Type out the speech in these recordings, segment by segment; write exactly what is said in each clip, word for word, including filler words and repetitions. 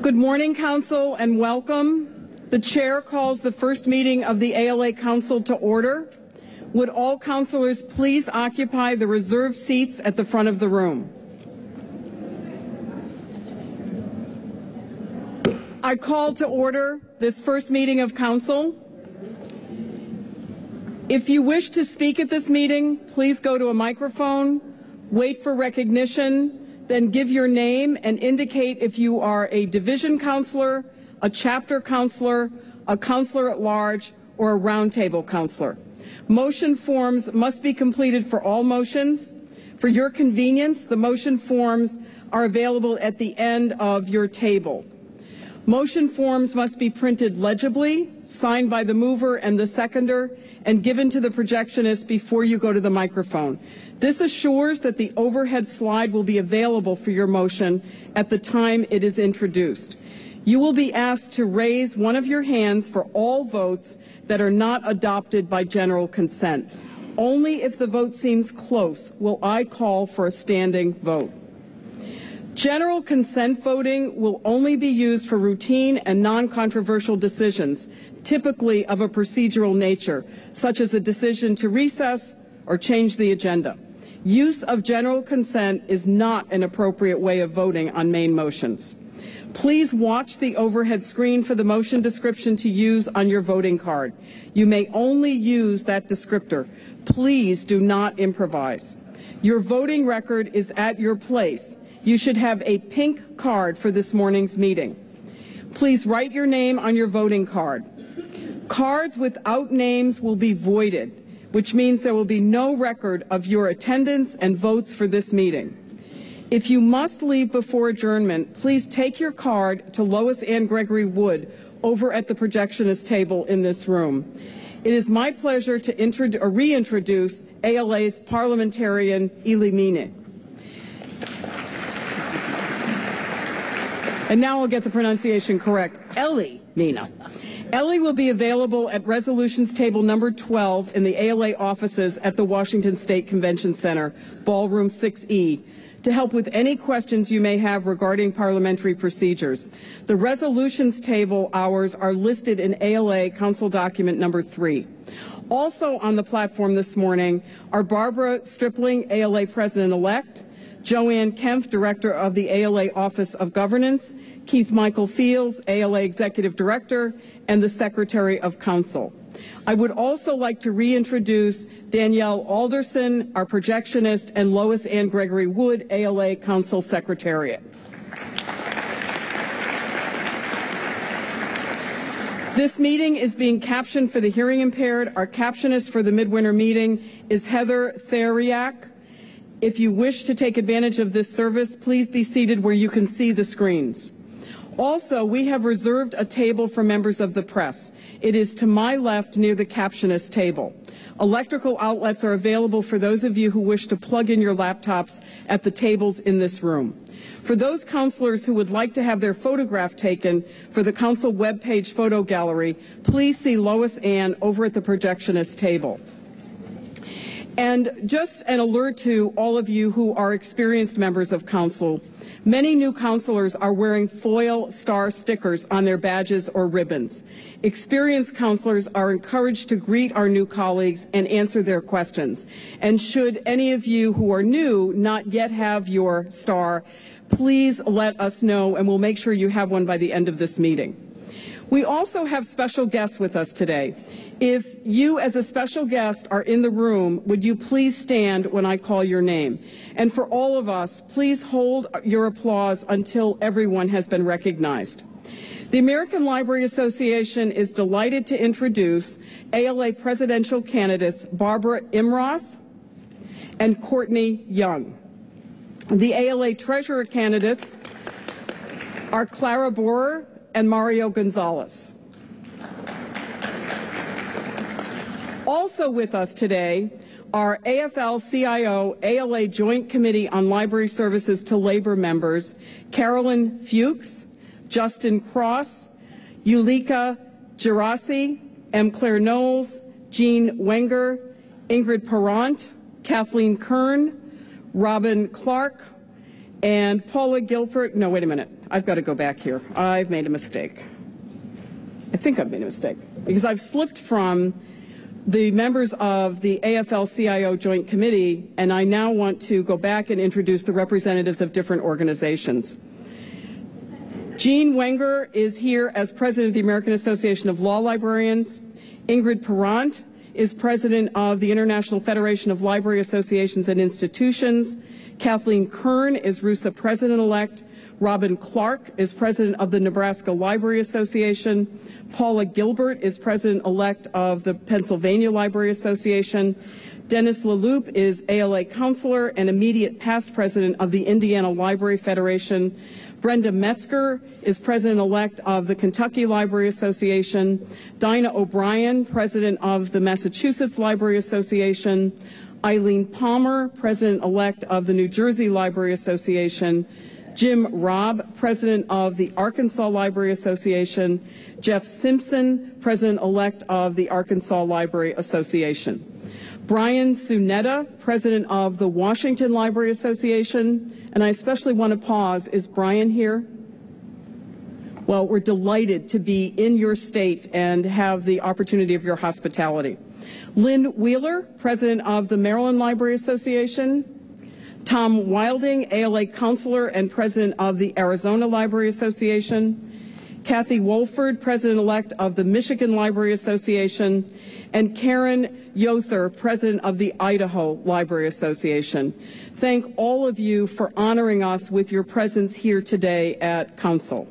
Good morning, Council, and welcome. The Chair calls the first meeting of the A L A Council to order. Would all councilors please occupy the reserved seats at the front of the room? I call to order this first meeting of Council. If you wish to speak at this meeting, please go to a microphone, wait for recognition, then give your name and indicate if you are a division councilor, a chapter councilor, a councilor at large, or a roundtable councilor. Motion forms must be completed for all motions. For your convenience, the motion forms are available at the end of your table. Motion forms must be printed legibly, signed by the mover and the seconder, and given to the projectionist before you go to the microphone. This assures that the overhead slide will be available for your motion at the time it is introduced. You will be asked to raise one of your hands for all votes that are not adopted by general consent. Only if the vote seems close will I call for a standing vote. General consent voting will only be used for routine and non-controversial decisions, typically of a procedural nature, such as a decision to recess or change the agenda. Use of general consent is not an appropriate way of voting on main motions. Please watch the overhead screen for the motion description to use on your voting card. You may only use that descriptor. Please do not improvise. Your voting record is at your place. You should have a pink card for this morning's meeting. Please write your name on your voting card. Cards without names will be voided, which means there will be no record of your attendance and votes for this meeting. If you must leave before adjournment, please take your card to Lois Ann Gregory Wood over at the projectionist table in this room. It is my pleasure to reintroduce A L A's parliamentarian, Eli Meeneh. And now I'll get the pronunciation correct. Eli Meeneh. Eli will be available at resolutions table number twelve in the A L A offices at the Washington State Convention Center, Ballroom six E, to help with any questions you may have regarding parliamentary procedures. The resolutions table hours are listed in A L A Council document number three. Also on the platform this morning are Barbara Stripling, A L A President-elect, Joanne Kempf, Director of the A L A Office of Governance, Keith Michael Fields, A L A Executive Director, and the Secretary of Council. I would also like to reintroduce Danielle Alderson, our projectionist, and Lois Ann Gregory Wood, A L A Council Secretariat. This meeting is being captioned for the hearing impaired. Our captionist for the midwinter meeting is Heather Theriak. If you wish to take advantage of this service, please be seated where you can see the screens. Also, we have reserved a table for members of the press. It is to my left near the captionist table. Electrical outlets are available for those of you who wish to plug in your laptops at the tables in this room. For those councilors who would like to have their photograph taken for the council webpage photo gallery, please see Lois Ann over at the projectionist table. And just an alert to all of you who are experienced members of council, many new councilors are wearing foil star stickers on their badges or ribbons. Experienced councilors are encouraged to greet our new colleagues and answer their questions. And should any of you who are new not yet have your star, please let us know and we'll make sure you have one by the end of this meeting. We also have special guests with us today. If you as a special guest are in the room, would you please stand when I call your name? And for all of us, please hold your applause until everyone has been recognized. The American Library Association is delighted to introduce A L A presidential candidates Barbara Imroth and Courtney Young. The A L A treasurer candidates are Clara Borer and Mario Gonzalez. Also with us today are A F L C I O A L A Joint Committee on Library Services to Labor members Carolyn Fuchs, Justin Cross, Yulika Gerasi, M. Claire Knowles, Jean Wenger, Ingrid Parent, Kathleen Kern, Robin Clark, And Paula Gilbert, no, wait a minute. I've got to go back here. I've made a mistake. I think I've made a mistake because I've slipped from the members of the A F L C I O Joint Committee, and I now want to go back and introduce the representatives of different organizations. Jean Wenger is here as president of the American Association of Law Librarians. Ingrid Perrant is president of the International Federation of Library Associations and Institutions. Kathleen Kern is R U S A president-elect. Robin Clark is president of the Nebraska Library Association. Paula Gilbert is president-elect of the Pennsylvania Library Association. Dennis LaLoupe is A L A counselor and immediate past president of the Indiana Library Federation. Brenda Metzger is president-elect of the Kentucky Library Association. Dinah O'Brien, president of the Massachusetts Library Association. Eileen Palmer, president-elect of the New Jersey Library Association. Jim Robb, president of the Arkansas Library Association. Jeff Simpson, president-elect of the Arkansas Library Association. Brian Sunetta, president of the Washington Library Association. And I especially want to pause. Is Brian here? Well, we're delighted to be in your state and have the opportunity of your hospitality. Lynn Wheeler, president of the Maryland Library Association. Tom Wilding, A L A counselor and president of the Arizona Library Association. Kathy Wolford, president-elect of the Michigan Library Association. And Karen Yother, president of the Idaho Library Association. Thank all of you for honoring us with your presence here today at Council.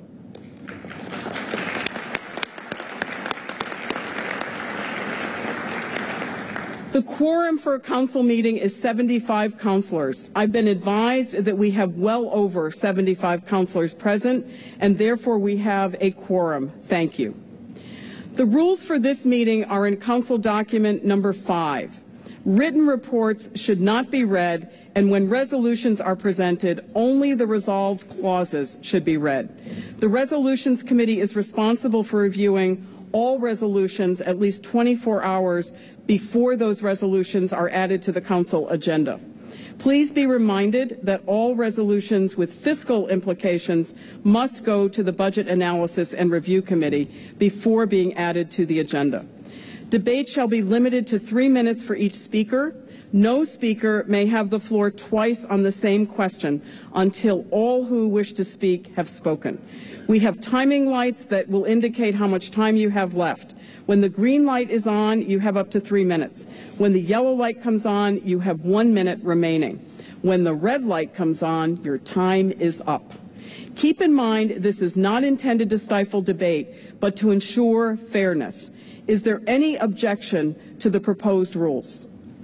The quorum for a council meeting is seventy-five councilors. I've been advised that we have well over seventy-five councilors present, and therefore we have a quorum. Thank you. The rules for this meeting are in Council Document Number five. Written reports should not be read, and when resolutions are presented, only the resolved clauses should be read. The Resolutions Committee is responsible for reviewing all resolutions at least twenty-four hours before those resolutions are added to the Council agenda. Please be reminded that all resolutions with fiscal implications must go to the Budget Analysis and Review Committee before being added to the agenda. Debate shall be limited to three minutes for each speaker. No speaker may have the floor twice on the same question until all who wish to speak have spoken. We have timing lights that will indicate how much time you have left. When the green light is on, you have up to three minutes. When the yellow light comes on, you have one minute remaining. When the red light comes on, your time is up. Keep in mind, this is not intended to stifle debate, but to ensure fairness. Is there any objection to the proposed rules?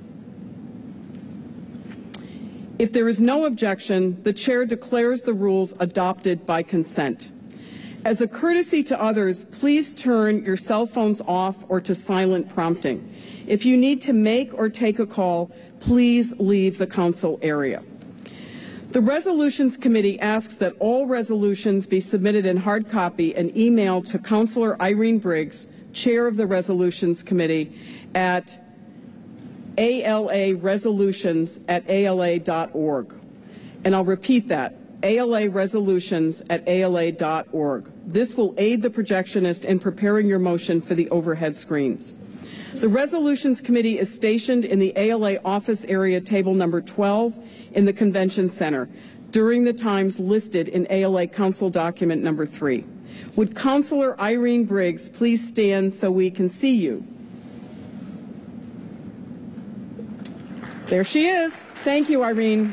If there is no objection, the chair declares the rules adopted by consent. As a courtesy to others, please turn your cell phones off or to silent prompting. If you need to make or take a call, please leave the council area. The Resolutions Committee asks that all resolutions be submitted in hard copy and emailed to Councilor Irene Briggs, Chair of the Resolutions Committee, at A L A resolutions at A L A dot org. And I'll repeat that, A L A resolutions at A L A dot org. This will aid the projectionist in preparing your motion for the overhead screens. The Resolutions Committee is stationed in the A L A office area, table number twelve, in the Convention Center during the times listed in A L A Council Document Number three. Would Councilor Irene Briggs please stand so we can see you? There she is. Thank you, Irene.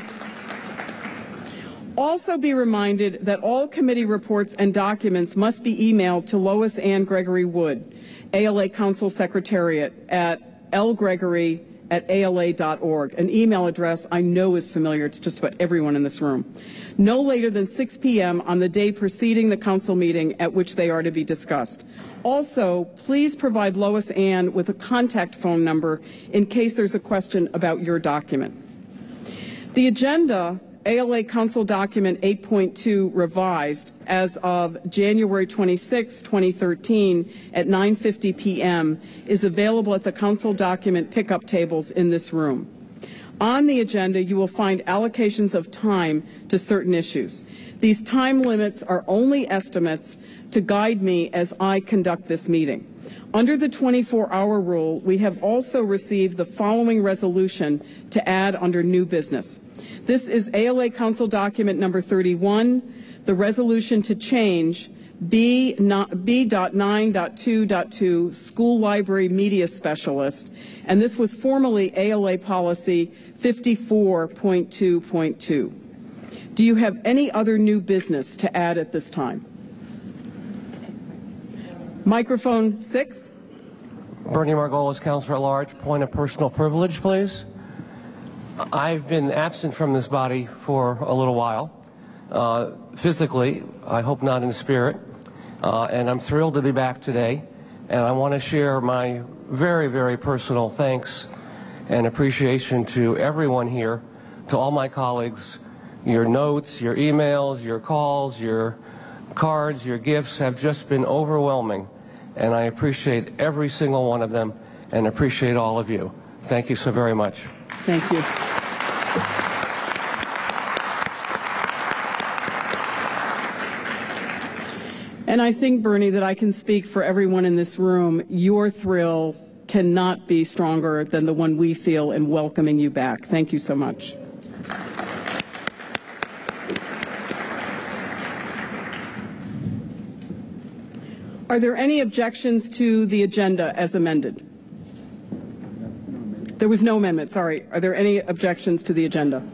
Also be reminded that all committee reports and documents must be emailed to Lois Ann Gregory Wood, A L A Council Secretariat, at l gregory at A L A dot org, an email address I know is familiar to just about everyone in this room, no later than six p m on the day preceding the council meeting at which they are to be discussed. Also, please provide Lois Ann with a contact phone number in case there's a question about your document. The agenda, A L A Council Document eight point two revised as of January twenty-sixth, twenty thirteen at nine fifty p m is available at the Council Document pickup tables in this room. On the agenda, you will find allocations of time to certain issues. These time limits are only estimates to guide me as I conduct this meeting. Under the twenty-four hour rule, we have also received the following resolution to add under new business. This is A L A Council document number thirty-one, the resolution to change B nine point two point two School Library Media Specialist, and this was formerly A L A Policy fifty-four point two point two. Do you have any other new business to add at this time? Microphone six. Bernie Margolis, Councilor at Large. Point of personal privilege, please. I've been absent from this body for a little while. Uh, physically, I hope not in spirit. Uh, and I'm thrilled to be back today. And I want to share my very, very personal thanks and appreciation to everyone here, to all my colleagues. Your notes, your emails, your calls, your cards, your gifts have just been overwhelming, and I appreciate every single one of them and appreciate all of you. Thank you so very much. Thank you. And I think, Bernie, that I can speak for everyone in this room. Your thrill cannot be stronger than the one we feel in welcoming you back. Thank you so much. Are there any objections to the agenda as amended? There was no amendment, sorry. Are there any objections to the agenda?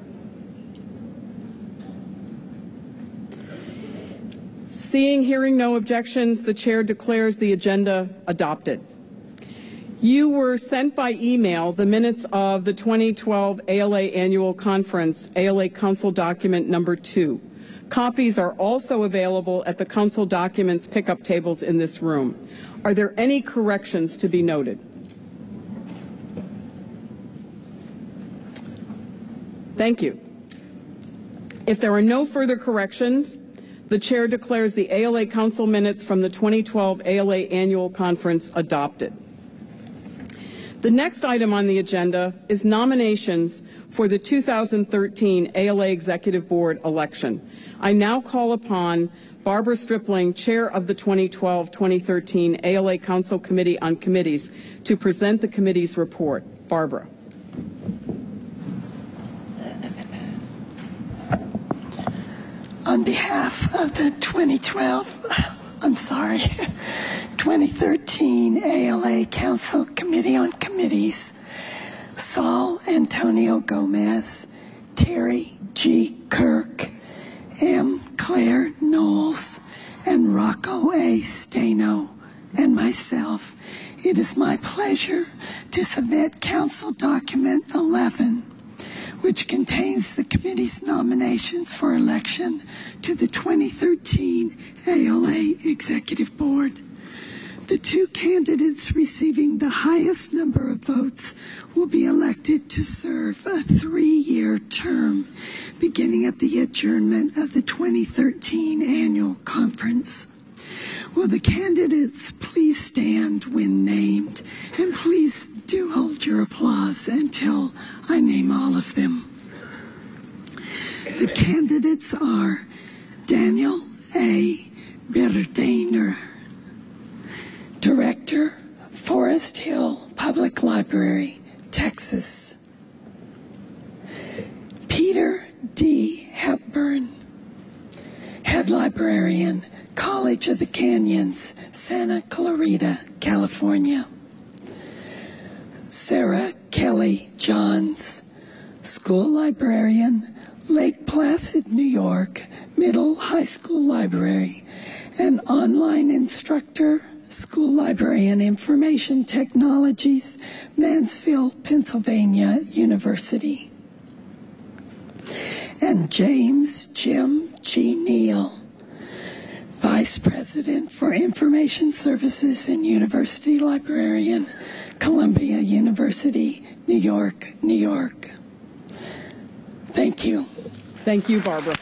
Seeing, hearing no objections, the chair declares the agenda adopted. You were sent by email the minutes of the twenty twelve A L A Annual Conference, A L A Council document number two. Copies are also available at the Council documents pickup tables in this room. Are there any corrections to be noted? Thank you. If there are no further corrections, the chair declares the A L A Council minutes from the twenty twelve A L A Annual Conference adopted. The next item on the agenda is nominations for the two thousand thirteen A L A Executive Board election. I now call upon Barbara Stripling, Chair of the twenty twelve twenty thirteen A L A Council Committee on Committees, to present the committee's report. Barbara. On behalf of the twenty twelve, I'm sorry, twenty thirteen A L A Council Committee on Committees, Saul Antonio Gomez, Terry G. Kirk, M. Claire Knowles, and Rocco A. Stano, and myself, it is my pleasure to submit Council Document eleven, which contains the committee's nominations for election to the twenty thirteen A L A Executive Board. The two candidates receiving the highest number of votes will be elected to serve a three-year term beginning at the adjournment of the twenty thirteen annual conference. Will the candidates please stand when named, and please do hold your applause until I name all of them. The candidates are Daniel A. Berdainer, Director, Forest Hill Public Library, Texas. Peter D. Hepburn, Head Librarian, College of the Canyons, Santa Clarita, California. Sarah Kelly Johns, School Librarian, Lake Placid, New York, Middle High School Library, and Online Instructor, School Library and Information Technologies, Mansfield, Pennsylvania University. And James Jim G. Neal, Vice President for Information Services and University Librarian, Columbia University, New York, New York. Thank you. Thank you, Barbara.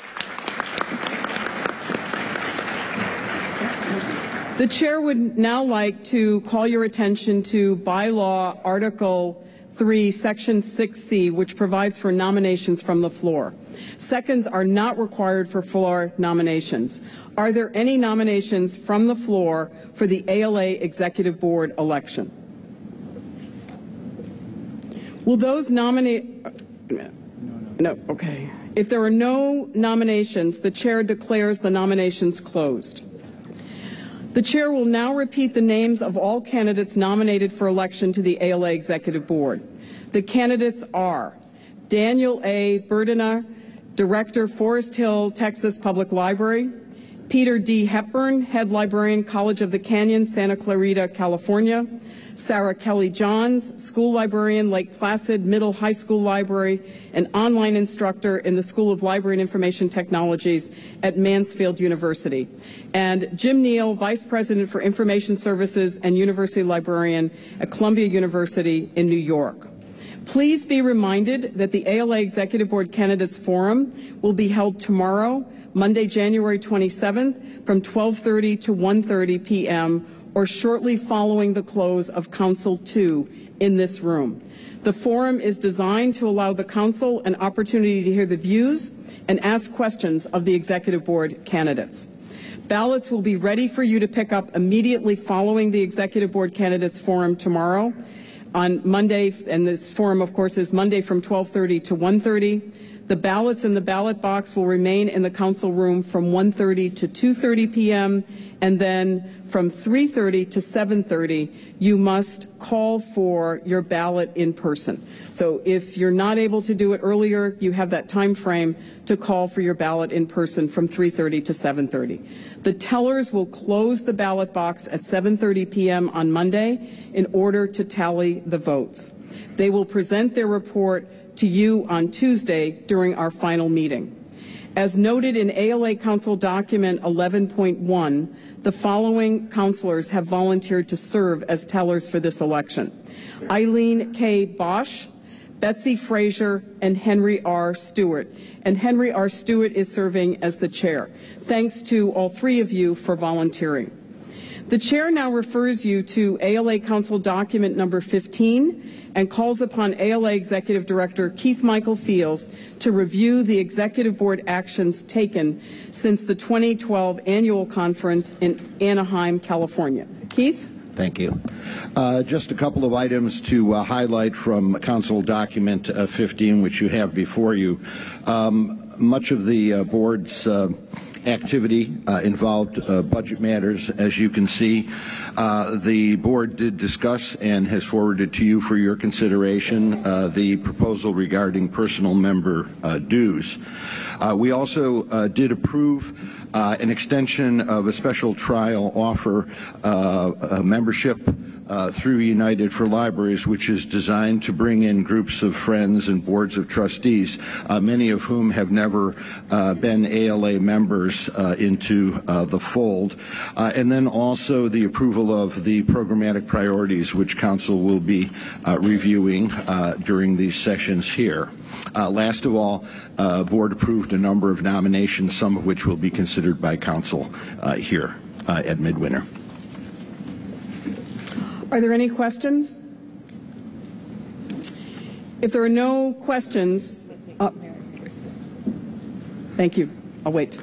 The chair would now like to call your attention to bylaw Article three, Section six C, which provides for nominations from the floor. Seconds are not required for floor nominations. Are there any nominations from the floor for the A L A Executive Board election? Will those nominate? No, okay. If there are no nominations, the chair declares the nominations closed. The chair will now repeat the names of all candidates nominated for election to the A L A Executive Board. The candidates are Daniel A. Burdina, Director, Forest Hill, Texas Public Library; Peter D. Hepburn, Head Librarian, College of the Canyon, Santa Clarita, California; Sarah Kelly Johns, School Librarian, Lake Placid Middle High School Library, and online instructor in the School of Library and Information Technologies at Mansfield University; and Jim Neal, Vice President for Information Services and University Librarian at Columbia University in New York. Please be reminded that the A L A Executive Board Candidates Forum will be held tomorrow, Monday, January twenty-seventh, from twelve thirty to one thirty p m or shortly following the close of Council two in this room. The forum is designed to allow the Council an opportunity to hear the views and ask questions of the Executive Board candidates. Ballots will be ready for you to pick up immediately following the Executive Board Candidates Forum tomorrow. On Monday, and this forum, of course, is Monday from twelve thirty to one thirty. The ballots in the ballot box will remain in the council room from one thirty to two thirty p m and then from three thirty to seven thirty, you must call for your ballot in person. So if you're not able to do it earlier, you have that time frame to call for your ballot in person from three thirty to seven thirty. The tellers will close the ballot box at seven thirty p m on Monday in order to tally the votes. They will present their report to you on Tuesday during our final meeting. As noted in A L A Council Document eleven point one, the following councilors have volunteered to serve as tellers for this election: Eileen K. Bosch, Betsy Frazier, and Henry R. Stewart. And Henry R. Stewart is serving as the chair. Thanks to all three of you for volunteering. The chair now refers you to A L A Council Document number fifteen and calls upon A L A Executive Director Keith Michael Fields to review the Executive Board actions taken since the twenty twelve annual conference in Anaheim, California. Keith? Thank you. Uh, just a couple of items to uh, highlight from Council Document uh, fifteen, which you have before you. Um, much of the uh, board's uh, activity uh, involved uh, budget matters. As you can see, uh, the board did discuss and has forwarded to you for your consideration uh, the proposal regarding personal member uh, dues. Uh, we also uh, did approve uh, an extension of a special trial offer uh, uh, membership Uh, through United for Libraries, which is designed to bring in groups of friends and boards of trustees, uh, many of whom have never uh, been A L A members, uh, into uh, the fold. Uh, and then also the approval of the programmatic priorities, which Council will be uh, reviewing uh, during these sessions here. Uh, last of all, uh, Board approved a number of nominations, some of which will be considered by Council uh, here uh, at Midwinter. Are there any questions? If there are no questions, uh, thank you. I'll wait.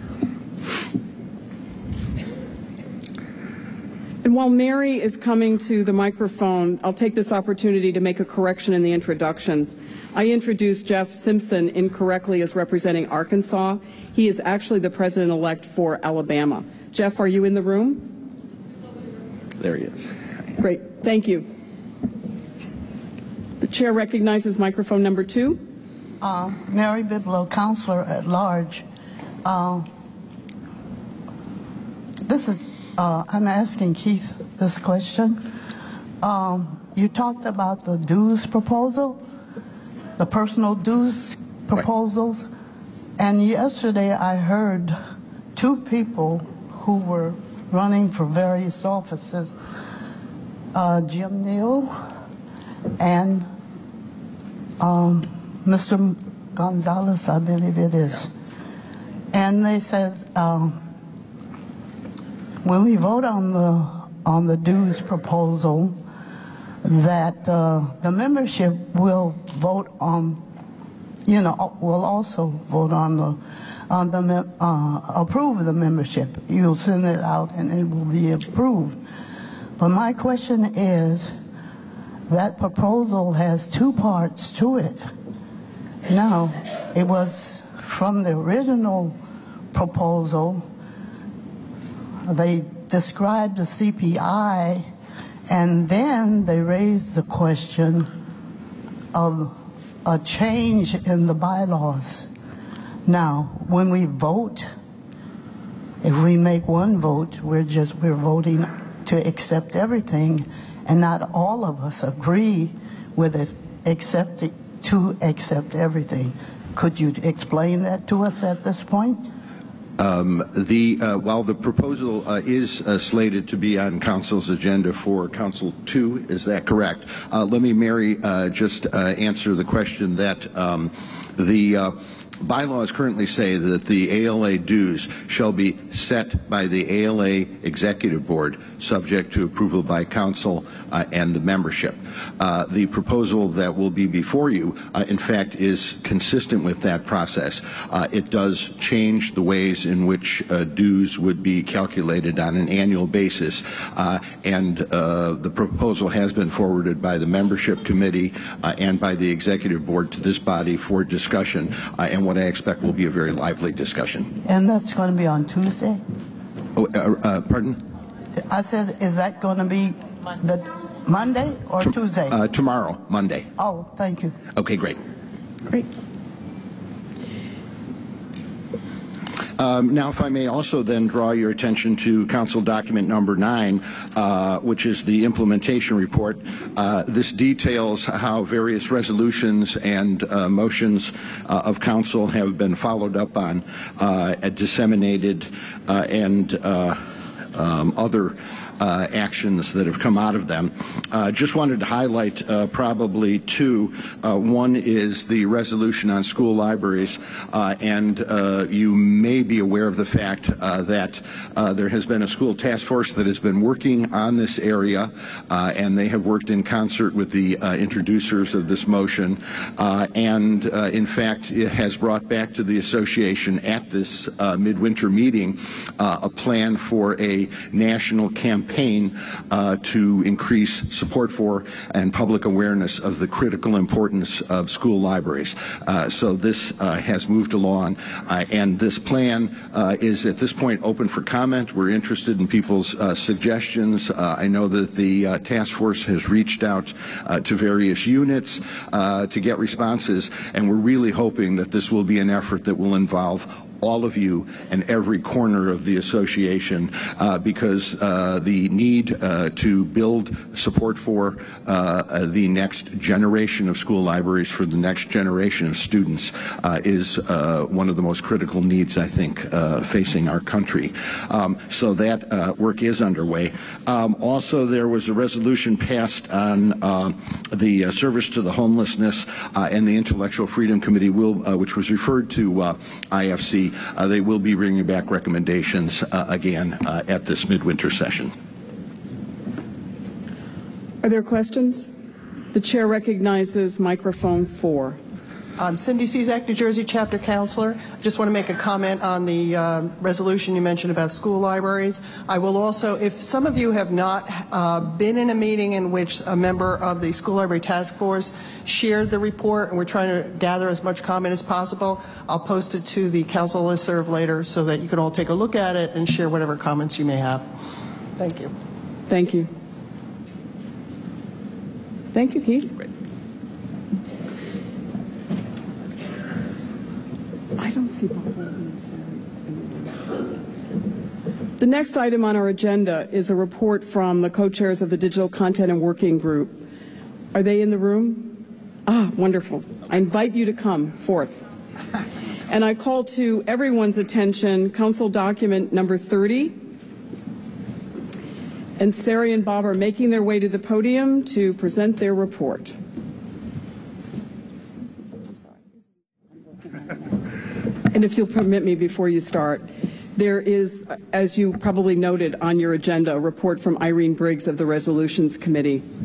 And while Mary is coming to the microphone, I'll take this opportunity to make a correction in the introductions. I introduced Jeff Simpson incorrectly as representing Arkansas. He is actually the president-elect for Alabama. Jeff, are you in the room? There he is. Great. Thank you. The chair recognizes microphone number two. Uh, Mary Biblow, Counselor at Large. Uh, this is, uh, I'm asking Keith this question. Um, you talked about the dues proposal, the personal dues proposals, right. And yesterday I heard two people who were running for various offices, Uh, Jim Neal and um, Mister Gonzalez, I believe it is. And they said, um, when we vote on the on the dues proposal, that uh, the membership will vote on, you know, will also vote on the, on the mem- uh, approve the membership. You'll send it out and it will be approved. But my question is, that proposal has two parts to it. Now, it was from the original proposal, they described the C P I, and then they raised the question of a change in the bylaws. Now, when we vote, if we make one vote, we're just, we're voting to accept everything, and not all of us agree with it, accept it, to accept everything. Could you explain that to us at this point? Um, the, uh, while the proposal uh, is uh, slated to be on Council's agenda for Council two, is that correct? Uh, let me, Mary, uh, just uh, answer the question that um, the uh, bylaws currently say that the A L A dues shall be set by the A L A Executive Board, subject to approval by Council uh, and the membership. Uh, the proposal that will be before you, uh, in fact, is consistent with that process. Uh, it does change the ways in which uh, dues would be calculated on an annual basis, uh, and uh, the proposal has been forwarded by the membership committee uh, and by the Executive Board to this body for discussion, uh, and what I expect will be a very lively discussion. And that's going to be on Tuesday? Oh, uh, uh, pardon? I said, is that going to be the Monday or Tom Tuesday? Uh, tomorrow, Monday. Oh, thank you. Okay, great. Great. Um, now, if I may also then draw your attention to Council Document Number nine, uh, which is the implementation report. Uh, this details how various resolutions and uh, motions uh, of Council have been followed up on, uh, disseminated, uh, and uh, um, other Uh, actions that have come out of them. Uh, just wanted to highlight uh, probably two. Uh, one is the resolution on school libraries, uh, and uh, you may be aware of the fact uh, that uh, there has been a school task force that has been working on this area, uh, and they have worked in concert with the uh, introducers of this motion, uh, and uh, in fact it has brought back to the association at this uh, midwinter meeting uh, a plan for a national campaign campaign uh, to increase support for and public awareness of the critical importance of school libraries. Uh, so this uh, has moved along, uh, and this plan uh, is at this point open for comment. We're interested in people's uh, suggestions. Uh, I know that the uh, task force has reached out uh, to various units uh, to get responses, and we're really hoping that this will be an effort that will involve all of you and every corner of the association, uh, because uh, the need uh, to build support for uh, the next generation of school libraries, for the next generation of students, uh, is uh, one of the most critical needs, I think, uh, facing our country. Um, so that uh, work is underway. Um, also, there was a resolution passed on uh, the uh, service to the homelessness, uh, and the Intellectual Freedom Committee will, uh, which was referred to uh, I F C. Uh, they will be bringing back recommendations uh, again uh, at this midwinter session. Are there questions? The chair recognizes microphone four. Um, Cindy Cizak, New Jersey Chapter Counselor. I just want to make a comment on the uh, resolution you mentioned about school libraries. I will also, if some of you have not uh, been in a meeting in which a member of the School Library Task Force shared the report, and we're trying to gather as much comment as possible, I'll post it to the council listserv later so that you can all take a look at it and share whatever comments you may have. Thank you. Thank you. Thank you, Keith. Great. I don't see Beholden. The next item on our agenda is a report from the co-chairs of the Digital Content and Working Group. Are they in the room? Ah, wonderful. I invite you to come forth. And I call to everyone's attention Council document number thirty. And Sari and Bob are making their way to the podium to present their report. And if you'll permit me before you start, there is, as you probably noted on your agenda, a report from Irene Briggs of the Resolutions Committee.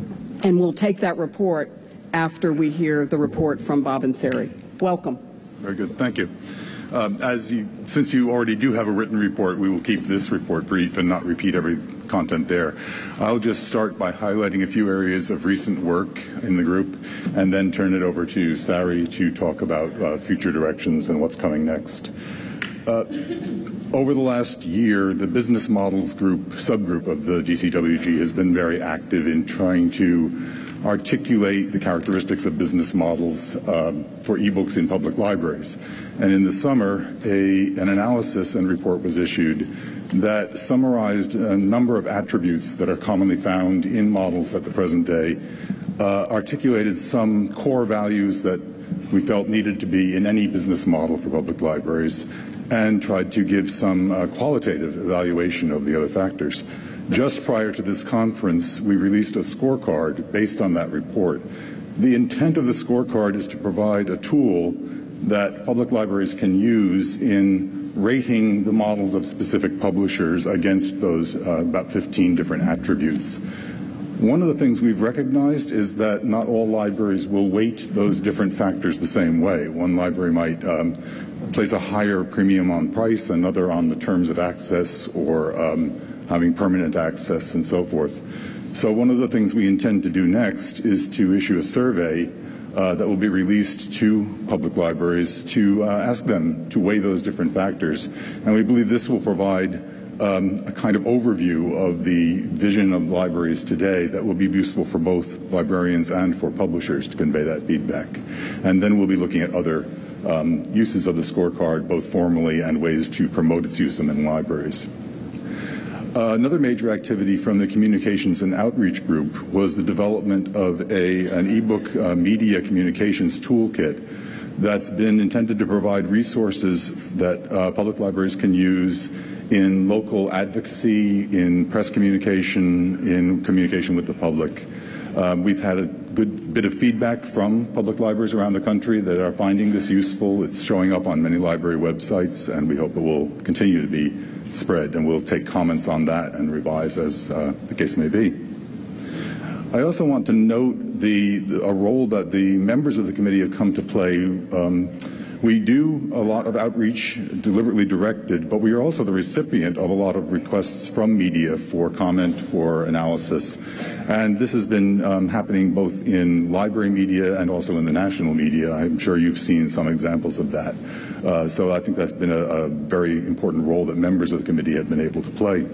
And we'll take that report after we hear the report from Bob and Sari. Welcome. Very good. Thank you. Um, as you, since you already do have a written report, we will keep this report brief and not repeat every content there. I'll just start by highlighting a few areas of recent work in the group and then turn it over to Sari to talk about uh, future directions and what's coming next. Uh, over the last year, the Business Models Group, subgroup of the D C W G, has been very active in trying to articulate the characteristics of business models um, for ebooks in public libraries. And in the summer, a, an analysis and report was issued that summarized a number of attributes that are commonly found in models at the present day, uh, articulated some core values that we felt needed to be in any business model for public libraries, and tried to give some uh, qualitative evaluation of the other factors. Just prior to this conference, we released a scorecard based on that report. The intent of the scorecard is to provide a tool that public libraries can use in rating the models of specific publishers against those uh, about fifteen different attributes. One of the things we've recognized is that not all libraries will weight those different factors the same way. One library might um, place a higher premium on price, another on the terms of access or um, having permanent access and so forth. So one of the things we intend to do next is to issue a survey uh, that will be released to public libraries to uh, ask them to weigh those different factors. And we believe this will provide um, a kind of overview of the vision of libraries today that will be useful for both librarians and for publishers to convey that feedback. And then we'll be looking at other um, uses of the scorecard, both formally and ways to promote its use in libraries. Uh, another major activity from the Communications and Outreach Group was the development of a, an ebook uh, media communications toolkit that's been intended to provide resources that uh, public libraries can use in local advocacy, in press communication, in communication with the public. Um, we've had a good bit of feedback from public libraries around the country that are finding this useful. It's showing up on many library websites, and we hope it will continue to be spread, and we'll take comments on that and revise as uh, the case may be. I also want to note the, the a role that the members of the committee have come to play. Um, we do a lot of outreach deliberately directed, but we are also the recipient of a lot of requests from media for comment, for analysis. And this has been um, happening both in library media and also in the national media. I'm sure you've seen some examples of that. Uh, so I think that's been a, a very important role that members of the committee have been able to play.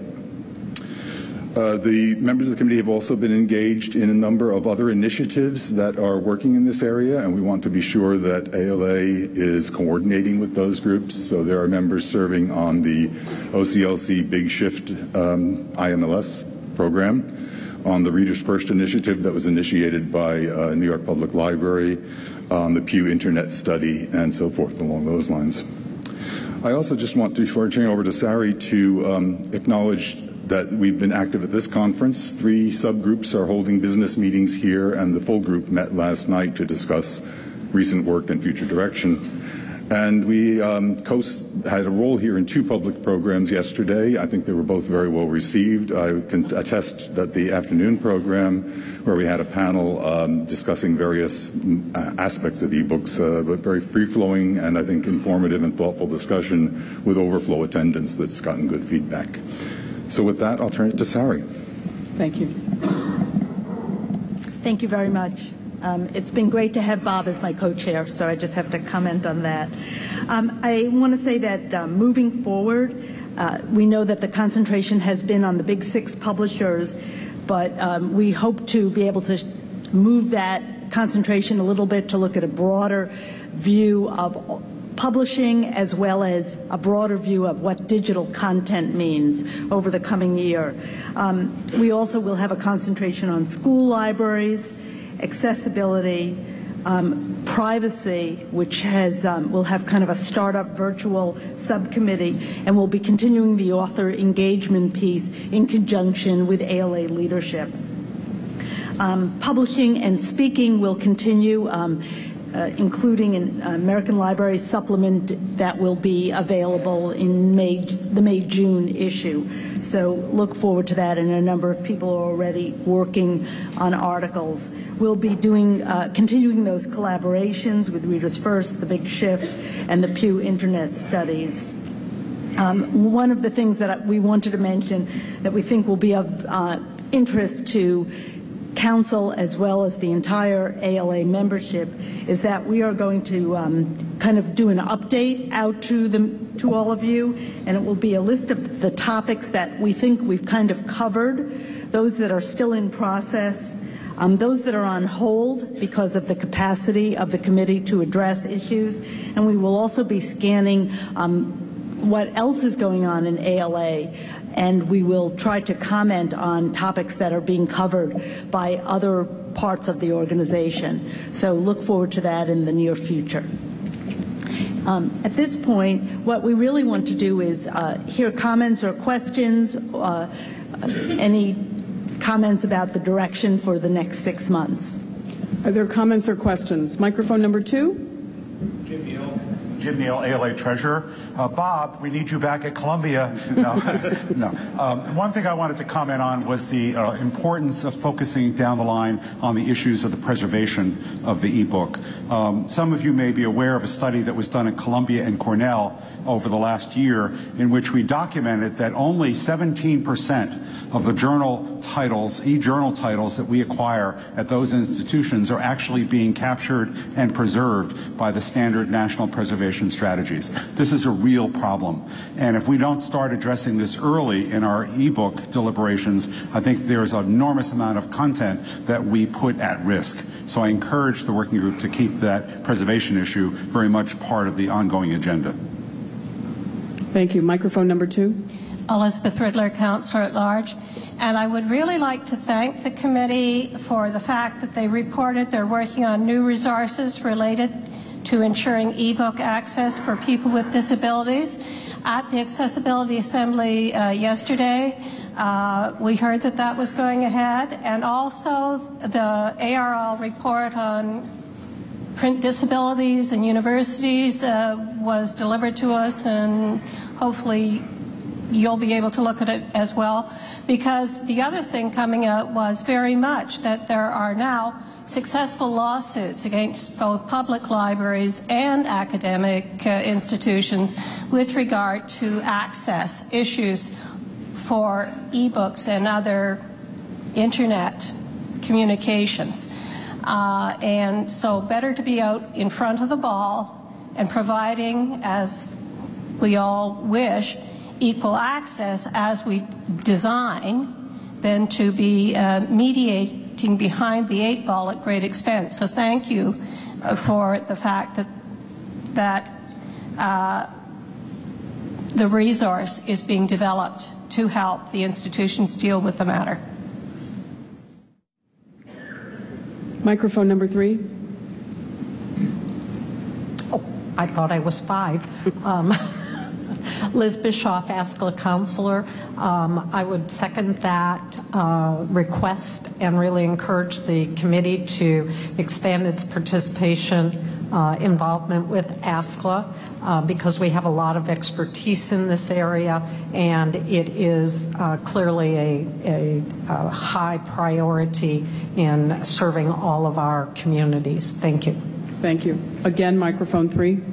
Uh, the members of the committee have also been engaged in a number of other initiatives that are working in this area, and we want to be sure that A L A is coordinating with those groups. So there are members serving on the O C L C Big Shift um, I M L S program, on the Readers First initiative that was initiated by uh, New York Public Library, on the Pew Internet Study, and so forth along those lines. I also just want to, before turning over to Sari, to um, acknowledge that we've been active at this conference. Three subgroups are holding business meetings here, and the full group met last night to discuss recent work and future direction. And we um, had a role here in two public programs yesterday. I think they were both very well received. I can attest that the afternoon program, where we had a panel um, discussing various uh, aspects of ebooks, uh, but very free-flowing and I think informative and thoughtful discussion with overflow attendance that's gotten good feedback. So with that, I'll turn it to Sari. Thank you. Thank you very much. Um, it's been great to have Bob as my co-chair, so I just have to comment on that. Um, I want to say that um, moving forward, uh, we know that the concentration has been on the big six publishers, but um, we hope to be able to move that concentration a little bit to look at a broader view of publishing, as well as a broader view of what digital content means over the coming year. Um, we also will have a concentration on school libraries, accessibility, um, privacy, which has um, will have kind of a startup virtual subcommittee, and we'll be continuing the author engagement piece in conjunction with A L A leadership. Um, publishing and speaking will continue. Um, uh, including an American Library supplement that will be available in May, the May-June issue. So look forward to that, and a number of people are already working on articles. We'll be doing, uh, continuing those collaborations with Readers First, The Big Shift, and the Pew Internet Studies. Um, one of the things that we wanted to mention that we think will be of uh, interest to Council as well as the entire A L A membership is that we are going to um, kind of do an update out to them, to all of you, and it will be a list of the topics that we think we've kind of covered, those that are still in process, um, those that are on hold because of the capacity of the committee to address issues, and we will also be scanning um, what else is going on in A L A, and we will try to comment on topics that are being covered by other parts of the organization. So look forward to that in the near future. Um, at this point, what we really want to do is uh, hear comments or questions, uh, any comments about the direction for the next six months. Are there comments or questions? Microphone number two. Jim Neal. Jim Neal, A L A Treasurer. Uh, Bob, we need you back at Columbia. No, no. Um, one thing I wanted to comment on was the uh, importance of focusing down the line on the issues of the preservation of the ebook. Um, some of you may be aware of a study that was done at Columbia and Cornell over the last year in which we documented that only seventeen percent of the journal titles, e-journal titles that we acquire at those institutions are actually being captured and preserved by the standard national preservation strategies. This is a real problem. And if we don't start addressing this early in our ebook deliberations, I think there's an enormous amount of content that we put at risk. So I encourage the working group to keep that preservation issue very much part of the ongoing agenda. Thank you. Microphone number two. Elizabeth Riddler, Councillor at Large. And I would really like to thank the committee for the fact that they reported they're working on new resources related to ensuring e-book access for people with disabilities. At the Accessibility Assembly uh, yesterday, uh, we heard that that was going ahead, and also the A R L report on print disabilities and universities uh, was delivered to us, and hopefully you'll be able to look at it as well, because the other thing coming out was very much that there are now successful lawsuits against both public libraries and academic uh, institutions with regard to access issues for e-books and other internet communications. Uh, and so better to be out in front of the ball and providing, as we all wish, equal access as we design than to be uh, mediating behind the eight ball at great expense. So thank you uh, for the fact that that uh, the resource is being developed to help the institutions deal with the matter. Microphone number three. Oh, I thought I was five. Um, Liz Bischoff, ASCLA Counselor. Um, I would second that uh, request and really encourage the committee to expand its participation, uh, involvement with ASCLA, uh, because we have a lot of expertise in this area, and it is uh, clearly a, a, a high priority in serving all of our communities. Thank you. Thank you. Again, microphone three.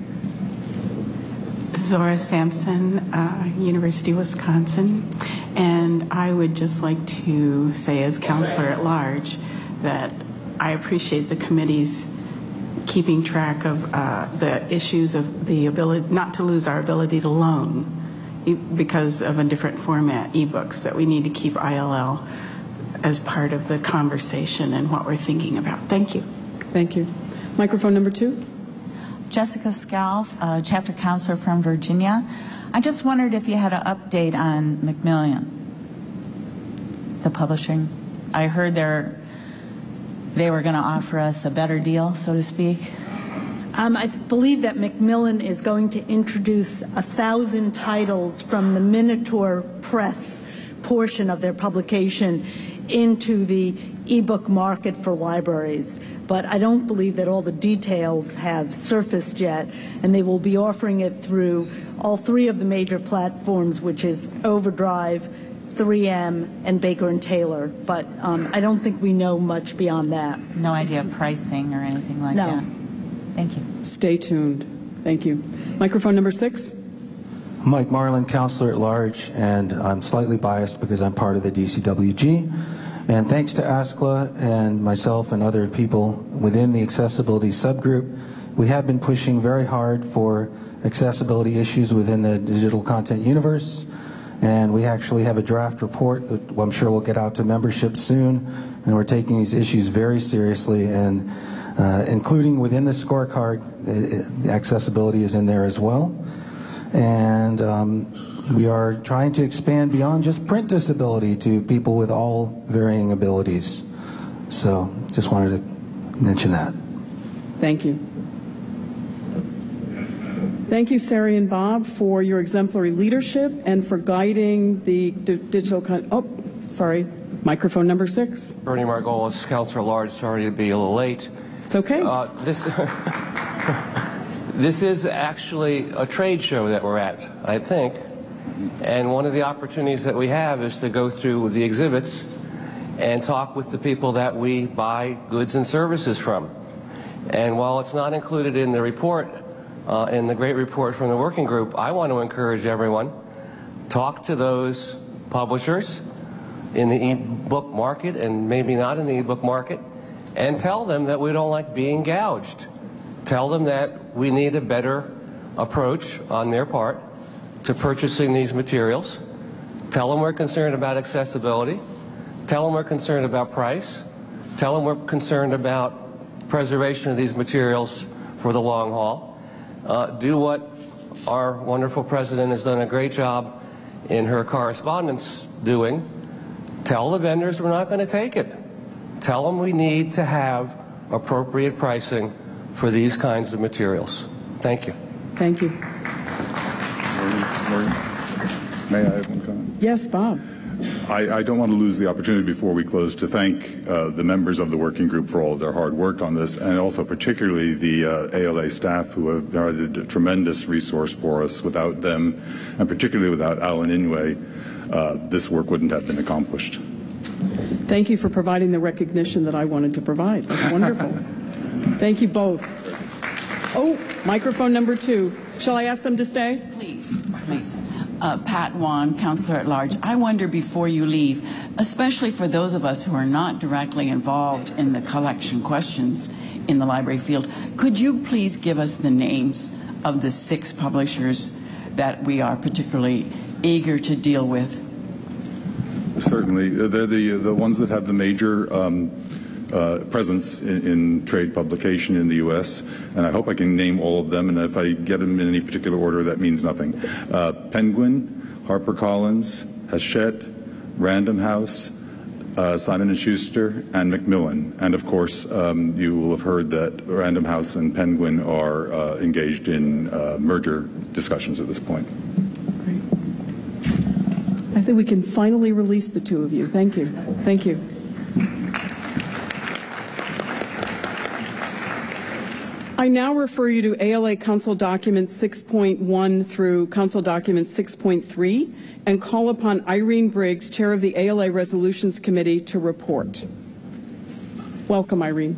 Zora Sampson, uh, University of Wisconsin, and I would just like to say as counselor at large that I appreciate the committee's keeping track of uh, the issues of the ability, not to lose our ability to loan because of a different format, ebooks, that we need to keep I L L as part of the conversation and what we're thinking about. Thank you. Thank you. Microphone number two. Jessica Scalf, uh, chapter counselor from Virginia. I just wondered if you had an update on Macmillan, the publishing. I heard they're, they were going to offer us a better deal, so to speak. Um, I believe that Macmillan is going to introduce a thousand titles from the Minotaur Press portion of their publication into the ebook market for libraries. But I don't believe that all the details have surfaced yet, and they will be offering it through all three of the major platforms, which is Overdrive, three M, and Baker and Taylor. But um, I don't think we know much beyond that. No idea of pricing or anything like No. that? Thank you. Stay tuned. Thank you. Microphone number six. Mike Marlin, Counselor at Large, and I'm slightly biased because I'm part of the D C W G. And thanks to ASCLA and myself and other people within the accessibility subgroup, we have been pushing very hard for accessibility issues within the digital content universe. And we actually have a draft report that I'm sure we'll get out to membership soon. And we're taking these issues very seriously, and uh, including within the scorecard, the accessibility is in there as well. And um, we are trying to expand beyond just print disability to people with all varying abilities. So just wanted to mention that. Thank you. Thank you, Sari and Bob, for your exemplary leadership and for guiding the d digital con oh, sorry, microphone number six. Bernie Margolis, Counselor at Large. Sorry to be a little late. It's okay. Uh, this, this is actually a trade show that we're at, I think. And one of the opportunities that we have is to go through the exhibits and talk with the people that we buy goods and services from. And while it's not included in the report, uh, in the great report from the working group, I want to encourage everyone, talk to those publishers in the e-book market and maybe not in the e-book market, and tell them that we don't like being gouged. Tell them that we need a better approach on their part to purchasing these materials. Tell them we're concerned about accessibility. Tell them we're concerned about price. Tell them we're concerned about preservation of these materials for the long haul. Uh, do what our wonderful president has done a great job in her correspondence doing. Tell the vendors we're not going to take it. Tell them we need to have appropriate pricing for these kinds of materials. Thank you. Thank you. May I have one comment? Yes, Bob. I, I don't want to lose the opportunity before we close to thank uh, the members of the working group for all of their hard work on this, and also particularly the uh, A L A staff who have provided a tremendous resource for us. Without them, and particularly without Alan Inouye, uh, this work wouldn't have been accomplished. Thank you for providing the recognition that I wanted to provide. That's wonderful. Thank you both. Oh, microphone number two. Shall I ask them to stay? Please, please. Uh, Pat Wan, Counselor at Large. I wonder before you leave, especially for those of us who are not directly involved in the collection questions in the library field, could you please give us the names of the six publishers that we are particularly eager to deal with? Certainly. They're the, the ones that have the major um, uh, presence in, in trade publication in the U S, and I hope I can name all of them, and if I get them in any particular order, that means nothing. Uh, Penguin, HarperCollins, Hachette, Random House, uh, Simon and Schuster, and Macmillan. And of course, um, you will have heard that Random House and Penguin are uh, engaged in uh, merger discussions at this point. Great. I think we can finally release the two of you. Thank you. Thank you. I now refer you to A L A Council Documents six point one through Council Documents six point three and call upon Irene Briggs, Chair of the A L A Resolutions Committee, to report. Welcome, Irene.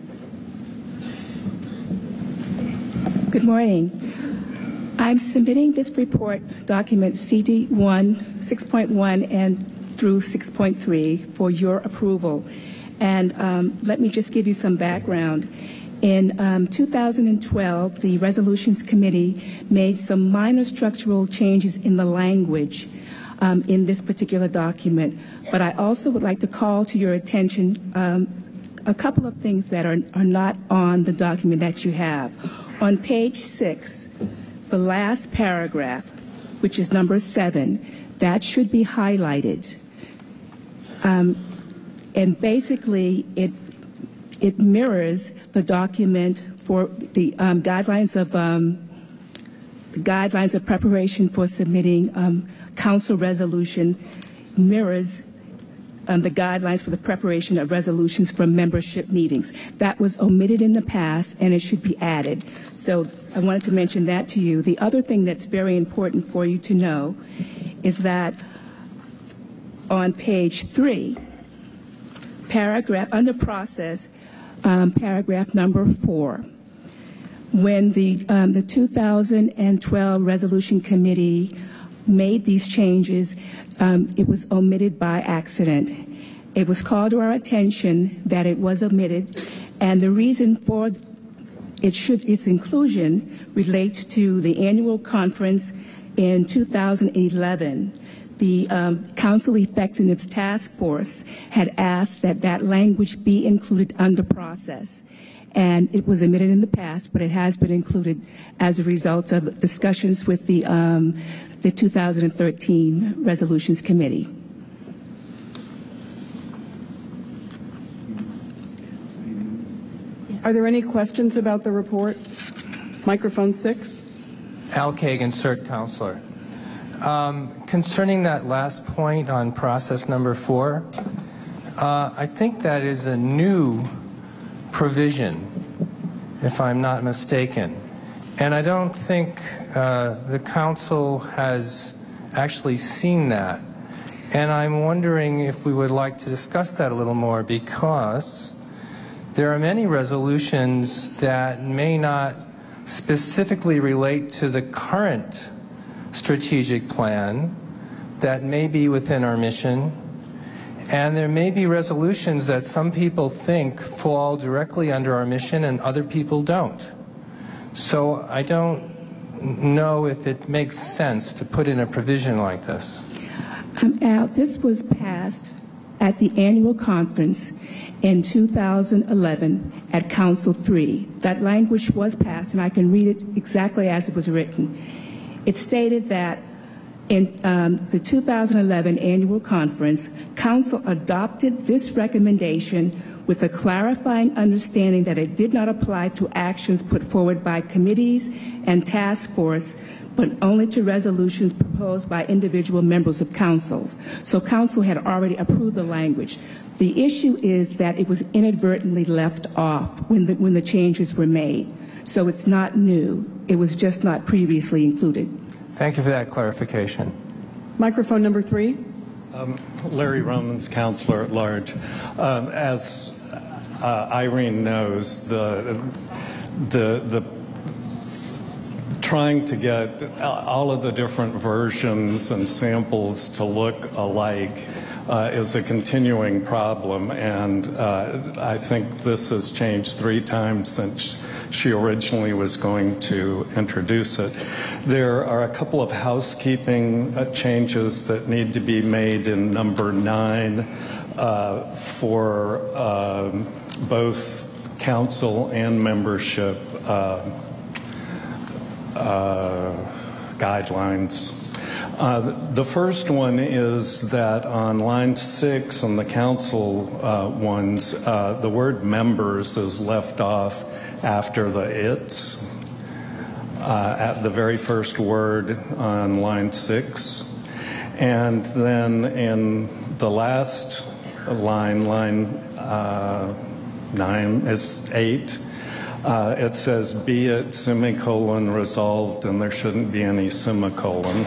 Good morning. I'm submitting this report, document C D one, six point one, and through six point three for your approval. And um, let me just give you some background. In um, two thousand twelve, the Resolutions Committee made some minor structural changes in the language um, in this particular document. But I also would like to call to your attention um, a couple of things that are, are not on the document that you have. On page six, the last paragraph, which is number seven, that should be highlighted. Um, and basically, it it mirrors the document for the um, guidelines of um, the guidelines of preparation for submitting um, council resolution mirrors um, the guidelines for the preparation of resolutions for membership meetings. That was omitted in the past, and it should be added. So I wanted to mention that to you. The other thing that's very important for you to know is that on page three, paragraph under process, um, paragraph number four, when the um, the two thousand twelve resolution committee made these changes, um, it was omitted by accident. It was called to our attention that it was omitted, and the reason for it should its inclusion relates to the annual conference in two thousand eleven. The um, Council Effectiveness Task Force had asked that that language be included under process. And it was omitted in the past, but it has been included as a result of discussions with the, um, the two thousand thirteen Resolutions Committee. Are there any questions about the report? Microphone six. Al Kagan, CERT Counselor. Um, concerning that last point on process number four, uh, I think that is a new provision, if I'm not mistaken. And I don't think uh, the Council has actually seen that. And I'm wondering if we would like to discuss that a little more, because there are many resolutions that may not specifically relate to the current strategic plan that may be within our mission, and there may be resolutions that some people think fall directly under our mission and other people don't. So I don't know if it makes sense to put in a provision like this. Um, Al, this was passed at the annual conference in two thousand eleven at Council three. That language was passed, and I can read it exactly as it was written. It stated that in um, the two thousand eleven annual conference, Council adopted this recommendation with a clarifying understanding that it did not apply to actions put forward by committees and task force, but only to resolutions proposed by individual members of councils. So Council had already approved the language. The issue is that it was inadvertently left off when the, when the changes were made. So it's not new. It was just not previously included. Thank you for that clarification. Microphone number three. Um, Larry Romans, Counselor at Large. Um, as uh, Irene knows, the, the, the trying to get all of the different versions and samples to look alike uh, is a continuing problem, and uh, I think this has changed three times since she originally was going to introduce it. There are a couple of housekeeping uh, changes that need to be made in number nine uh, for um, both council and membership uh, uh, guidelines. Uh, the first one is that on line six on the council uh, ones, uh, the word members is left off after the it's, uh, at the very first word on line six. And then in the last line, line uh, nine, is eight, uh, it says be it semicolon resolved, and there shouldn't be any semicolon.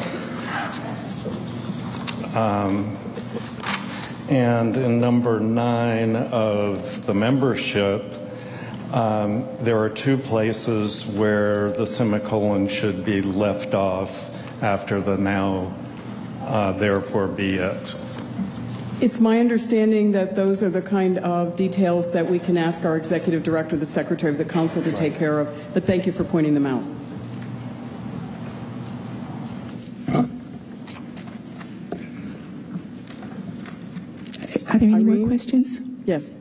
Um, and in number nine of the membership, Um, there are two places where the semicolon should be left off after the now, uh, therefore be it. It's my understanding that those are the kind of details that we can ask our executive director, the secretary of the council, to take care of, but thank you for pointing them out. Are there any Irene? more questions? Yes.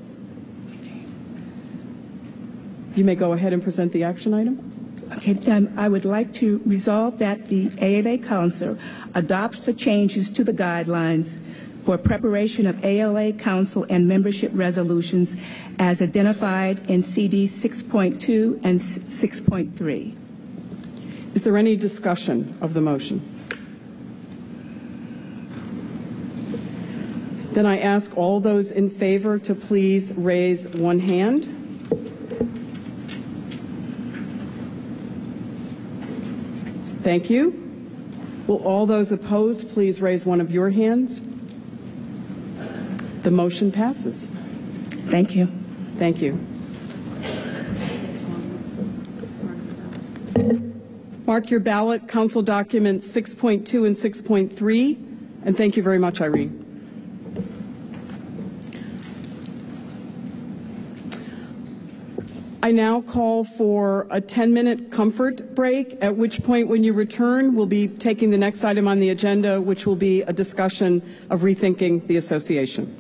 You may go ahead and present the action item. Okay, um, I would like to resolve that the A L A Council adopts the changes to the guidelines for preparation of A L A Council and membership resolutions as identified in C D six point two and six point three. Is there any discussion of the motion? Then I ask all those in favor to please raise one hand. Thank you. Will all those opposed please raise one of your hands? The motion passes. Thank you. Thank you. Mark your ballot, Council Documents six point two and six point three, and thank you very much, Irene. I now call for a ten-minute comfort break, at which point when you return, we'll be taking the next item on the agenda, which will be a discussion of rethinking the association.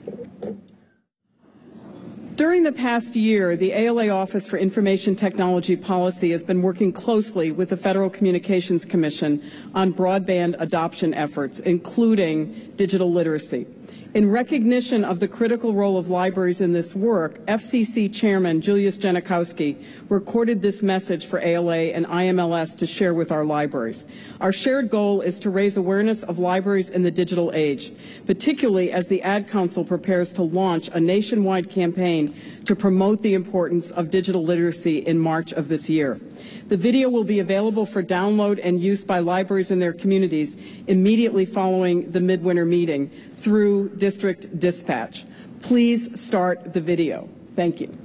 During the past year, the A L A Office for Information Technology Policy has been working closely with the Federal Communications Commission on broadband adoption efforts, including digital literacy. In recognition of the critical role of libraries in this work, F C C Chairman Julius Janikowski recorded this message for A L A and I M L S to share with our libraries. Our shared goal is to raise awareness of libraries in the digital age, particularly as the Ad Council prepares to launch a nationwide campaign to promote the importance of digital literacy in March of this year. The video will be available for download and use by libraries in their communities immediately following the midwinter meeting through District Dispatch. Please start the video. Thank you.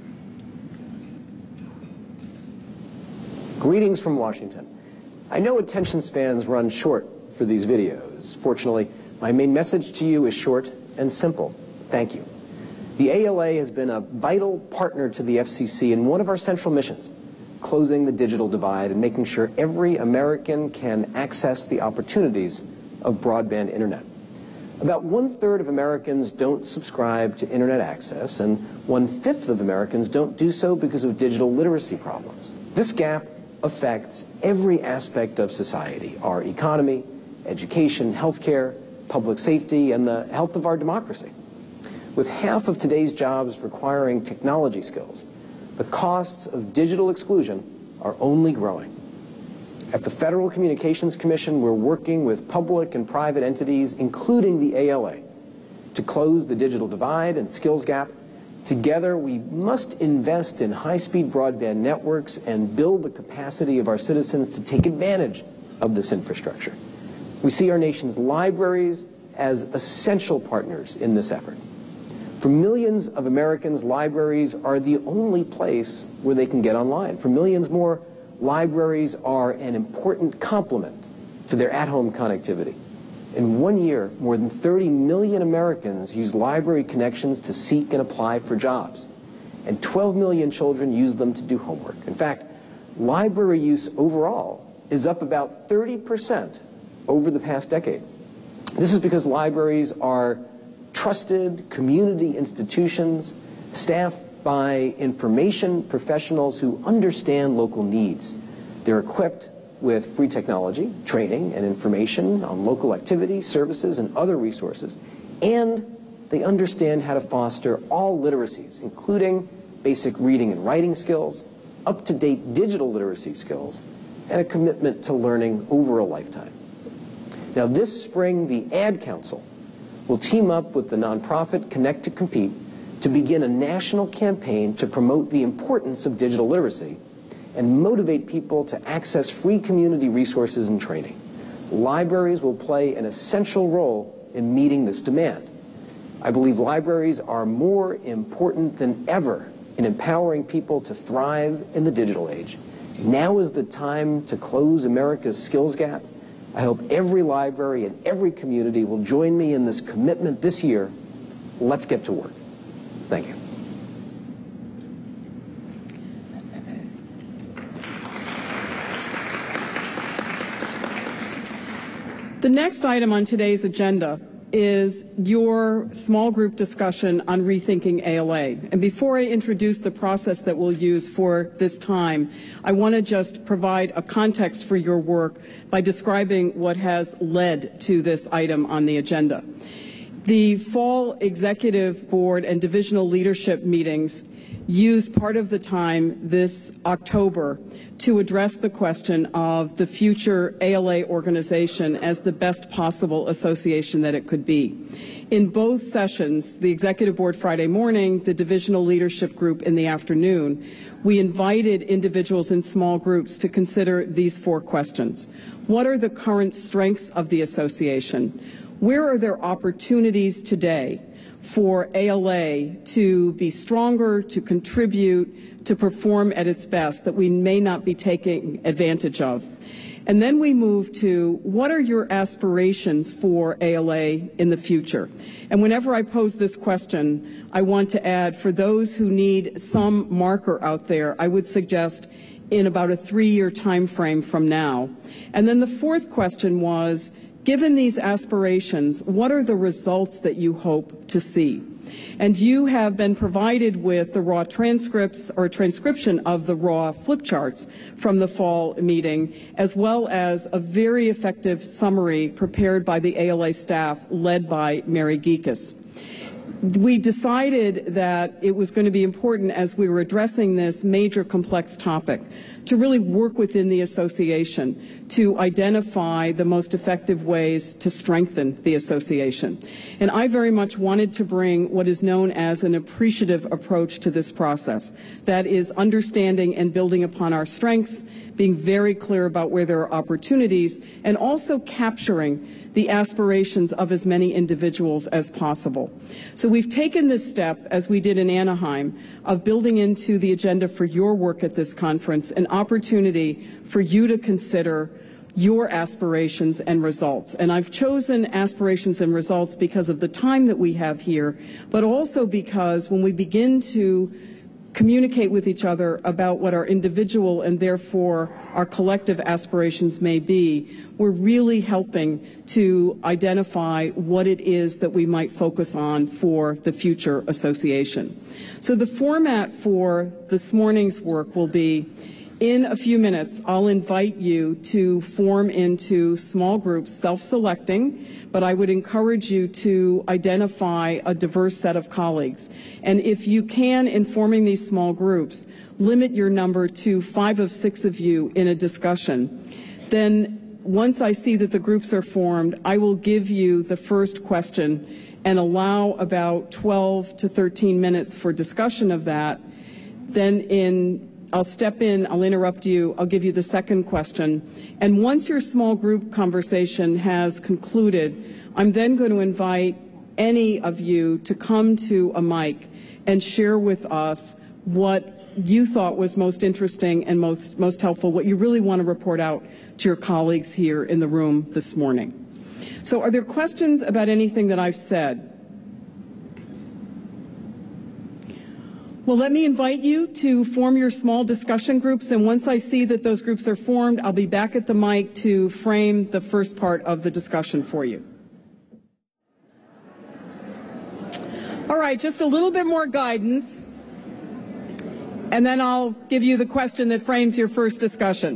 Greetings from Washington. I know attention spans run short for these videos. Fortunately, my main message to you is short and simple. Thank you. The A L A has been a vital partner to the F C C in one of our central missions, closing the digital divide and making sure every American can access the opportunities of broadband internet. About one-third of Americans don't subscribe to internet access, and one-fifth of Americans don't do so because of digital literacy problems. This gap affects every aspect of society: our economy, education, healthcare, public safety, and the health of our democracy. With half of today's jobs requiring technology skills, the costs of digital exclusion are only growing. At the Federal Communications Commission, we're working with public and private entities, including the A L A, to close the digital divide and skills gap. Together, we must invest in high-speed broadband networks and build the capacity of our citizens to take advantage of this infrastructure. We see our nation's libraries as essential partners in this effort. For millions of Americans, libraries are the only place where they can get online. For millions more, libraries are an important complement to their at-home connectivity. In one year, more than thirty million Americans use library connections to seek and apply for jobs, and twelve million children use them to do homework. In fact, library use overall is up about thirty percent over the past decade. This is because libraries are trusted community institutions staffed by information professionals who understand local needs. They're equipped with free technology, training, and information on local activities, services, and other resources, and they understand how to foster all literacies, including basic reading and writing skills, up-to-date digital literacy skills, and a commitment to learning over a lifetime. Now, this spring, the Ad Council will team up with the nonprofit Connect to Compete to begin a national campaign to promote the importance of digital literacy and motivate people to access free community resources and training. Libraries will play an essential role in meeting this demand. I believe libraries are more important than ever in empowering people to thrive in the digital age. Now is the time to close America's skills gap. I hope every library and every community will join me in this commitment this year. Let's get to work. Thank you. The next item on today's agenda is your small group discussion on rethinking A L A. And before I introduce the process that we'll use for this time, I want to just provide a context for your work by describing what has led to this item on the agenda. The fall executive board and divisional leadership meetings use part of the time this October to address the question of the future A L A organization as the best possible association that it could be. In both sessions, the Executive Board Friday morning, the Divisional Leadership Group in the afternoon, we invited individuals in small groups to consider these four questions. What are the current strengths of the association? Where are there opportunities today for A L A to be stronger, to contribute, to perform at its best that we may not be taking advantage of? And then we move to, what are your aspirations for A L A in the future? And whenever I pose this question, I want to add, for those who need some marker out there, I would suggest in about a three-year time frame from now. And then the fourth question was, given these aspirations, what are the results that you hope to see? And you have been provided with the raw transcripts or transcription of the raw flip charts from the fall meeting, as well as a very effective summary prepared by the A L A staff led by Mary Geekus. We decided that it was going to be important, as we were addressing this major complex topic, to really work within the association to identify the most effective ways to strengthen the association. And I very much wanted to bring what is known as an appreciative approach to this process. That is understanding and building upon our strengths, being very clear about where there are opportunities, and also capturing the aspirations of as many individuals as possible. So we've taken this step, as we did in Anaheim, of building into the agenda for your work at this conference an opportunity for you to consider your aspirations and results. And I've chosen aspirations and results because of the time that we have here, but also because when we begin to communicate with each other about what our individual and therefore our collective aspirations may be, we're really helping to identify what it is that we might focus on for the future association. So the format for this morning's work will be, in a few minutes, I'll invite you to form into small groups, self-selecting, but I would encourage you to identify a diverse set of colleagues. And if you can, in forming these small groups, limit your number to five of six of you in a discussion. Then once I see that the groups are formed, I will give you the first question and allow about twelve to thirteen minutes for discussion of that. Then in I'll step in, I'll interrupt you, I'll give you the second question. And once your small group conversation has concluded, I'm then going to invite any of you to come to a mic and share with us what you thought was most interesting and most, most helpful, what you really want to report out to your colleagues here in the room this morning. So are there questions about anything that I've said? Well, let me invite you to form your small discussion groups, and once I see that those groups are formed, I'll be back at the mic to frame the first part of the discussion for you. All right, just a little bit more guidance, and then I'll give you the question that frames your first discussion.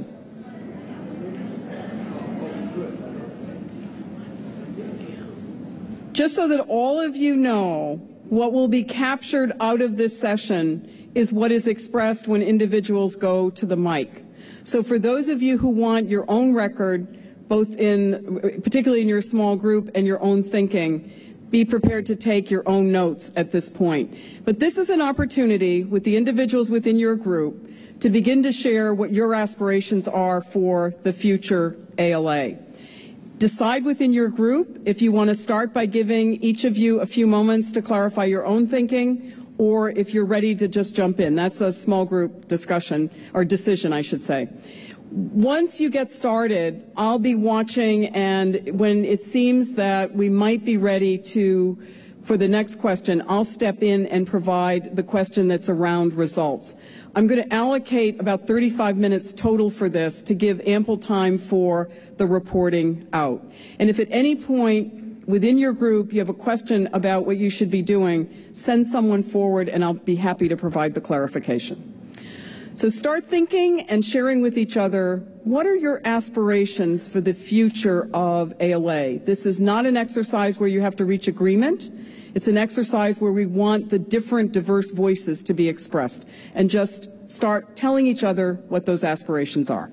Just so that all of you know, what will be captured out of this session is what is expressed when individuals go to the mic. So for those of you who want your own record, both in, particularly in your small group, and your own thinking, be prepared to take your own notes at this point. But this is an opportunity with the individuals within your group to begin to share what your aspirations are for the future A L A. Decide within your group if you want to start by giving each of you a few moments to clarify your own thinking, or if you're ready to just jump in. That's a small group discussion, or decision, I should say. Once you get started, I'll be watching, and when it seems that we might be ready to, for the next question, I'll step in and provide the question that's around results. I'm going to allocate about thirty-five minutes total for this to give ample time for the reporting out. And if at any point within your group you have a question about what you should be doing, send someone forward and I'll be happy to provide the clarification. So start thinking and sharing with each other, what are your aspirations for the future of A L A? This is not an exercise where you have to reach agreement. It's an exercise where we want the different diverse voices to be expressed, and just start telling each other what those aspirations are.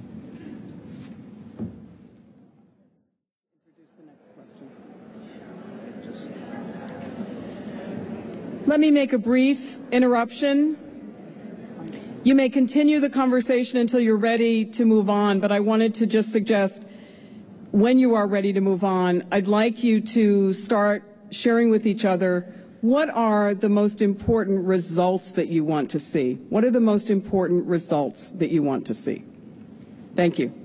Let me make a brief interruption. You may continue the conversation until you're ready to move on, but I wanted to just suggest, when you are ready to move on, I'd like you to start sharing with each other, what are the most important results that you want to see? What are the most important results that you want to see? Thank you.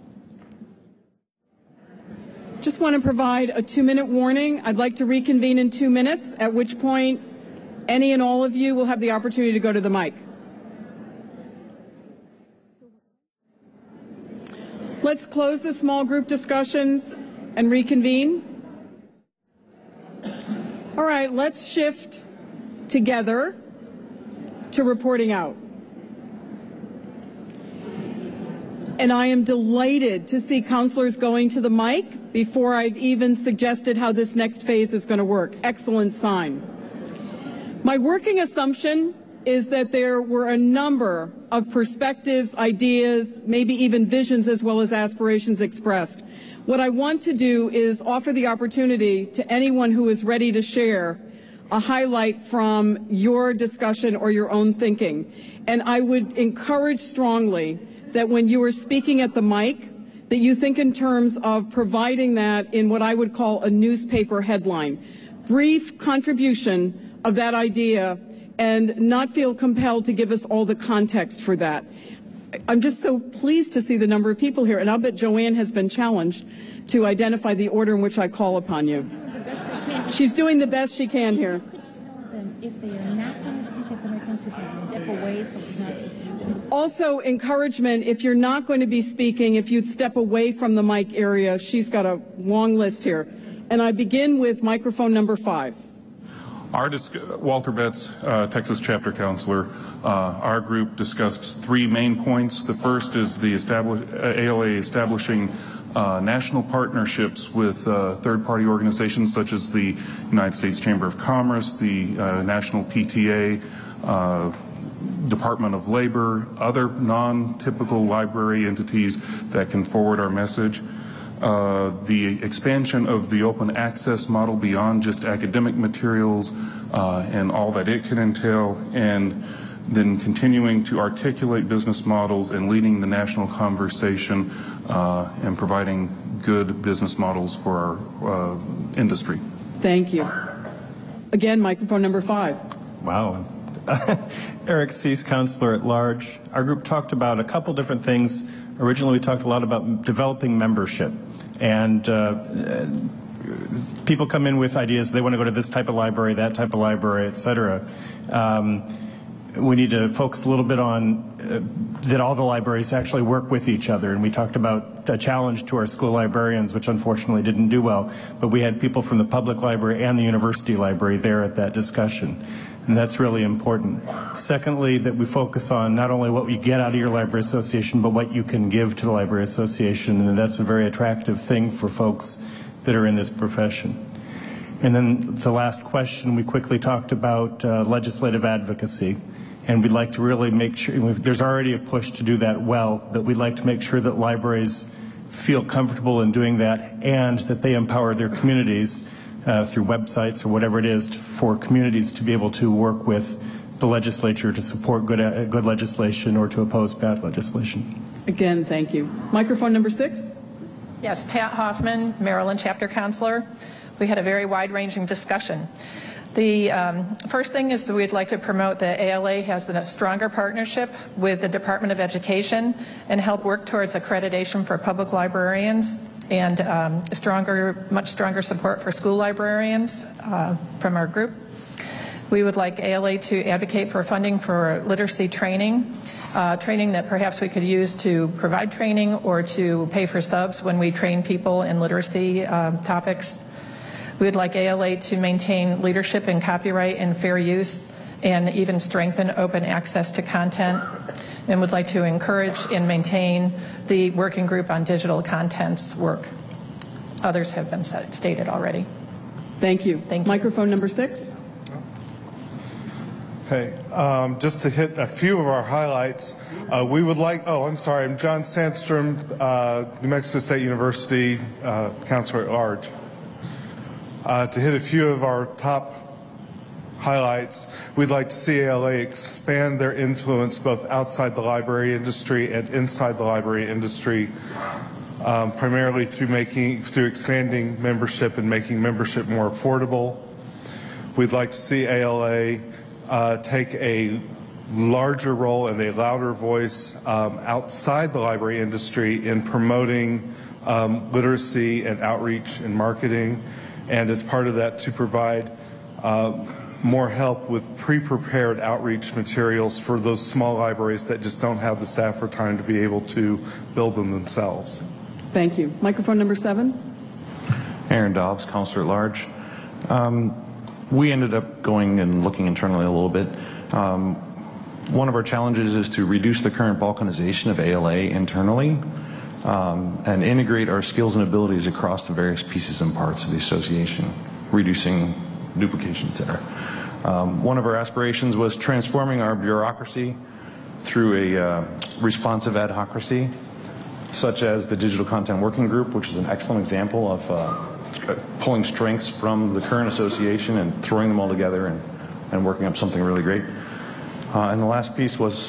Just want to provide a two-minute warning. I'd like to reconvene in two minutes, at which point any and all of you will have the opportunity to go to the mic. Let's close the small group discussions and reconvene. All right, let's shift together to reporting out. And I am delighted to see counselors going to the mic before I've even suggested how this next phase is going to work. Excellent sign. My working assumption is that there were a number of perspectives, ideas, maybe even visions as well as aspirations expressed. What I want to do is offer the opportunity to anyone who is ready to share a highlight from your discussion or your own thinking. And I would encourage strongly that when you are speaking at the mic, that you think in terms of providing that in what I would call a newspaper headline. Brief contribution of that idea, and not feel compelled to give us all the context for that. I'm just so pleased to see the number of people here, and I'll bet Joanne has been challenged to identify the order in which I call upon you. She's doing the best she can here. If they are not going to speak at the mic, to step away so it's not... Also, encouragement, if you're not going to be speaking, if you'd step away from the mic area. She's got a long list here. And I begin with microphone number five. Our Walter Betts, uh, Texas chapter counselor, uh, our group discussed three main points. The first is the establish, uh, A L A establishing uh, national partnerships with uh, third-party organizations such as the United States Chamber of Commerce, the uh, National P T A, uh, Department of Labor, other non-typical library entities that can forward our message. Uh, the expansion of the open access model beyond just academic materials uh, and all that it can entail, and then continuing to articulate business models and leading the national conversation uh, and providing good business models for our uh, industry. Thank you. Again, microphone number five. Wow. Eric Cease, Counselor at Large. Our group talked about a couple different things. Originally, we talked a lot about developing membership. And uh, people come in with ideas. They want to go to this type of library, that type of library, et cetera. Um, we need to focus a little bit on uh, that all the libraries actually work with each other. And we talked about a challenge to our school librarians, which unfortunately didn't do well. But we had people from the public library and the university library there at that discussion. And that's really important. Secondly, that we focus on not only what you get out of your library association, but what you can give to the library association. And that's a very attractive thing for folks that are in this profession. And then the last question, we quickly talked about uh, legislative advocacy. And we'd like to really make sure, there's already a push to do that well, but we'd like to make sure that libraries feel comfortable in doing that and that they empower their communities Uh, through websites or whatever it is to, for communities to be able to work with the legislature to support good, uh, good legislation or to oppose bad legislation. Again, thank you. Microphone number six. Yes, Pat Hoffman, Maryland Chapter Counselor. We had a very wide-ranging discussion. The um, first thing is that we'd like to promote that A L A has a stronger partnership with the Department of Education and help work towards accreditation for public librarians, and um, stronger, much stronger support for school librarians uh, from our group. We would like A L A to advocate for funding for literacy training, uh, training that perhaps we could use to provide training or to pay for subs when we train people in literacy uh, topics. We would like A L A to maintain leadership in copyright and fair use and even strengthen open access to content, and would like to encourage and maintain the working group on digital contents work. Others have been stated already. Thank you. Thank you. Microphone number six. Okay, um, just to hit a few of our highlights, uh, we would like, oh, I'm sorry, I'm John Sandstrom, uh, New Mexico State University, uh, Counselor at Large. Uh, to hit a few of our top highlights, we'd like to see A L A expand their influence both outside the library industry and inside the library industry, um, primarily through making, through expanding membership and making membership more affordable. We'd like to see A L A uh, take a larger role and a louder voice um, outside the library industry in promoting um, literacy and outreach and marketing, and as part of that to provide uh, more help with pre-prepared outreach materials for those small libraries that just don't have the staff or time to be able to build them themselves. Thank you. Microphone number seven. Aaron Dobbs, Counselor at Large. Um, we ended up going and looking internally a little bit. Um, one of our challenges is to reduce the current balkanization of A L A internally um, and integrate our skills and abilities across the various pieces and parts of the association, reducing duplications there. Um, one of our aspirations was transforming our bureaucracy through a uh, responsive adhocracy, such as the Digital Content Working Group, which is an excellent example of uh, pulling strengths from the current association and throwing them all together and, and working up something really great. Uh, and the last piece was,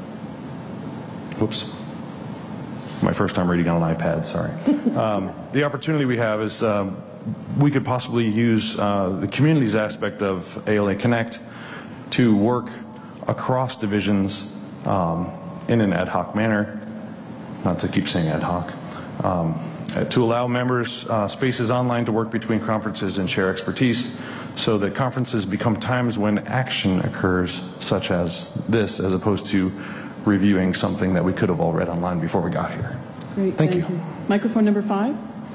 whoops, my first time reading on an iPad, sorry. Um, the opportunity we have is um, we could possibly use uh, the communities aspect of A L A Connect to work across divisions um, in an ad hoc manner, not to keep saying ad hoc, um, to allow members uh, spaces online to work between conferences and share expertise so that conferences become times when action occurs, such as this, as opposed to reviewing something that we could have all read online before we got here. Great, thank, thank you. you. Microphone number five.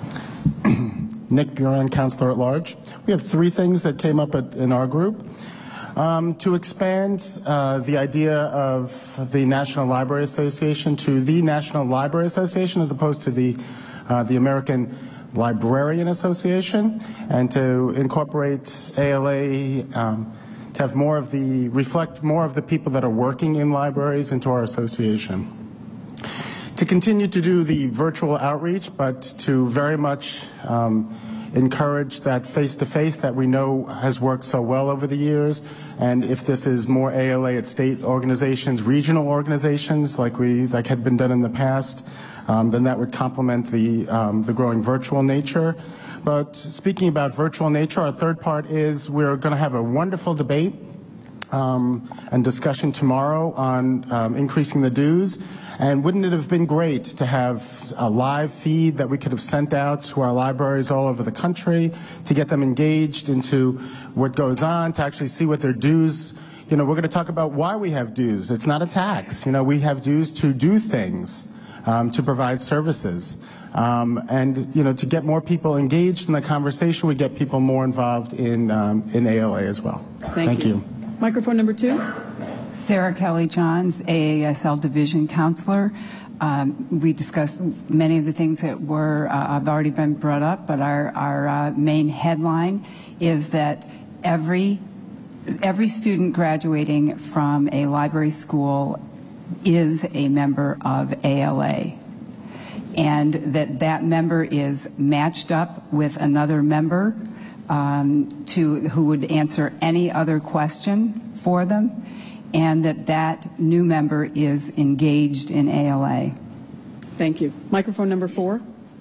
Nick Buran, Counselor at Large. We have three things that came up at, in our group. Um, to expand uh, the idea of the National Library Association to the National Library Association as opposed to the, uh, the American Librarian Association, and to incorporate A L A, um, to have more of the, reflect more of the people that are working in libraries into our association. To continue to do the virtual outreach, but to very much um, encourage that face-to-face that we know has worked so well over the years. And if this is more A L A at state organizations, regional organizations like we like had been done in the past, um, then that would complement the um, the growing virtual nature. But speaking about virtual nature, our third part is we're going to have a wonderful debate um, and discussion tomorrow on um, increasing the dues. And wouldn't it have been great to have a live feed that we could have sent out to our libraries all over the country to get them engaged into what goes on, to actually see what their dues, you know, we're going to talk about why we have dues. It's not a tax. You know, we have dues to do things, um, to provide services. Um, and, you know, to get more people engaged in the conversation, we get people more involved in, um, in A L A as well. Thank, Thank you. you. Microphone number two. Sarah Kelly Johns, A A S L Division Counselor. Um, we discussed many of the things that were uh, have already been brought up, but our, our uh, main headline is that every every student graduating from a library school is a member of A L A, and that that member is matched up with another member um, to who would answer any other question for them, and that that new member is engaged in A L A. Thank you. Microphone number four.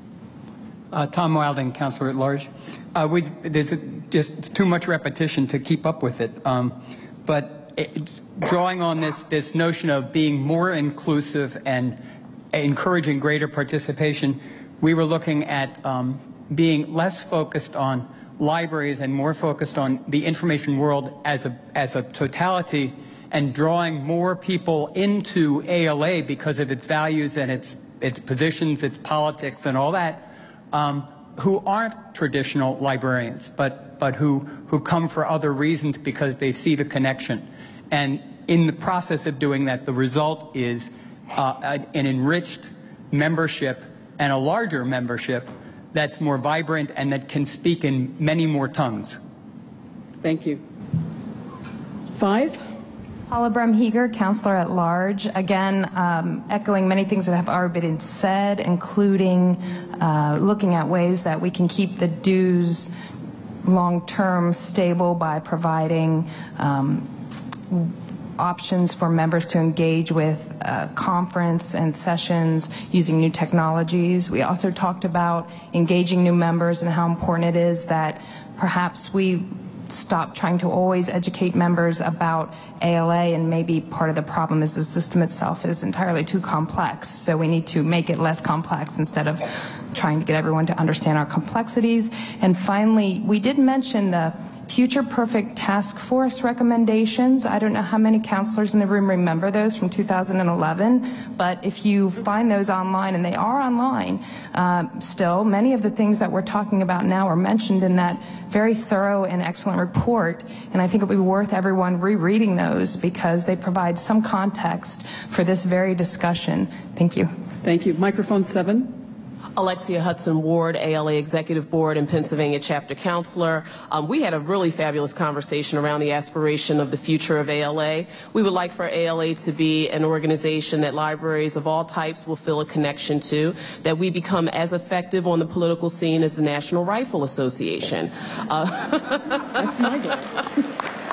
Uh, Tom Wilding, Counselor at Large. Uh, we've, there's just too much repetition to keep up with it. Um, but it, drawing on this, this notion of being more inclusive and encouraging greater participation, we were looking at um, being less focused on libraries and more focused on the information world as a, as a totality, and drawing more people into A L A because of its values and its, its positions, its politics, and all that, um, who aren't traditional librarians, but, but who, who come for other reasons because they see the connection. And in the process of doing that, the result is uh, an enriched membership and a larger membership that's more vibrant and that can speak in many more tongues. Thank you. Five. Paula Brumheger, Counselor at Large. Again, um, echoing many things that have already been said, including uh, looking at ways that we can keep the dues long-term stable by providing um, options for members to engage with uh, conference and sessions using new technologies. We also talked about engaging new members and how important it is that perhaps we stop trying to always educate members about A L A, and maybe part of the problem is the system itself is entirely too complex. So we need to make it less complex instead of trying to get everyone to understand our complexities. And finally, we did mention the Future Perfect Task Force recommendations. I don't know how many counselors in the room remember those from two thousand eleven, but if you find those online, and they are online uh, still, many of the things that we're talking about now are mentioned in that very thorough and excellent report, and I think it would be worth everyone rereading those because they provide some context for this very discussion. Thank you. Thank you. Microphone seven. Alexia Hudson Ward, A L A Executive Board and Pennsylvania Chapter Counselor. Um, we had a really fabulous conversation around the aspiration of the future of A L A. We would like for A L A to be an organization that libraries of all types will feel a connection to, that we become as effective on the political scene as the National Rifle Association. Uh, That's my goal.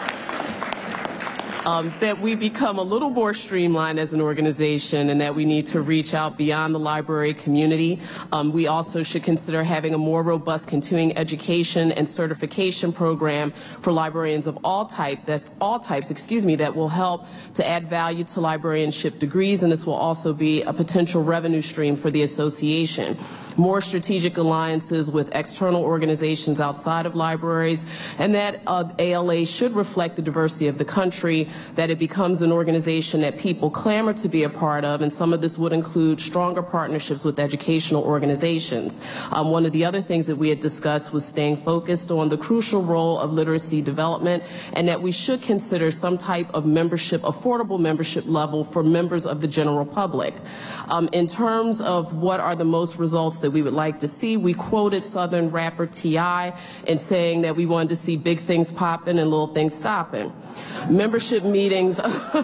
Um, that we become a little more streamlined as an organization and that we need to reach out beyond the library community. Um, we also should consider having a more robust continuing education and certification program for librarians of all type, that's all types, excuse me, that will help to add value to librarianship degrees, and this will also be a potential revenue stream for the association. More strategic alliances with external organizations outside of libraries, and that uh, A L A should reflect the diversity of the country, that it becomes an organization that people clamor to be a part of, and some of this would include stronger partnerships with educational organizations. Um, one of the other things that we had discussed was staying focused on the crucial role of literacy development, and that we should consider some type of membership, affordable membership level for members of the general public. Um, in terms of what are the most results that we would like to see, we quoted Southern rapper T I in saying that we wanted to see big things popping and little things stopping. Membership meetings,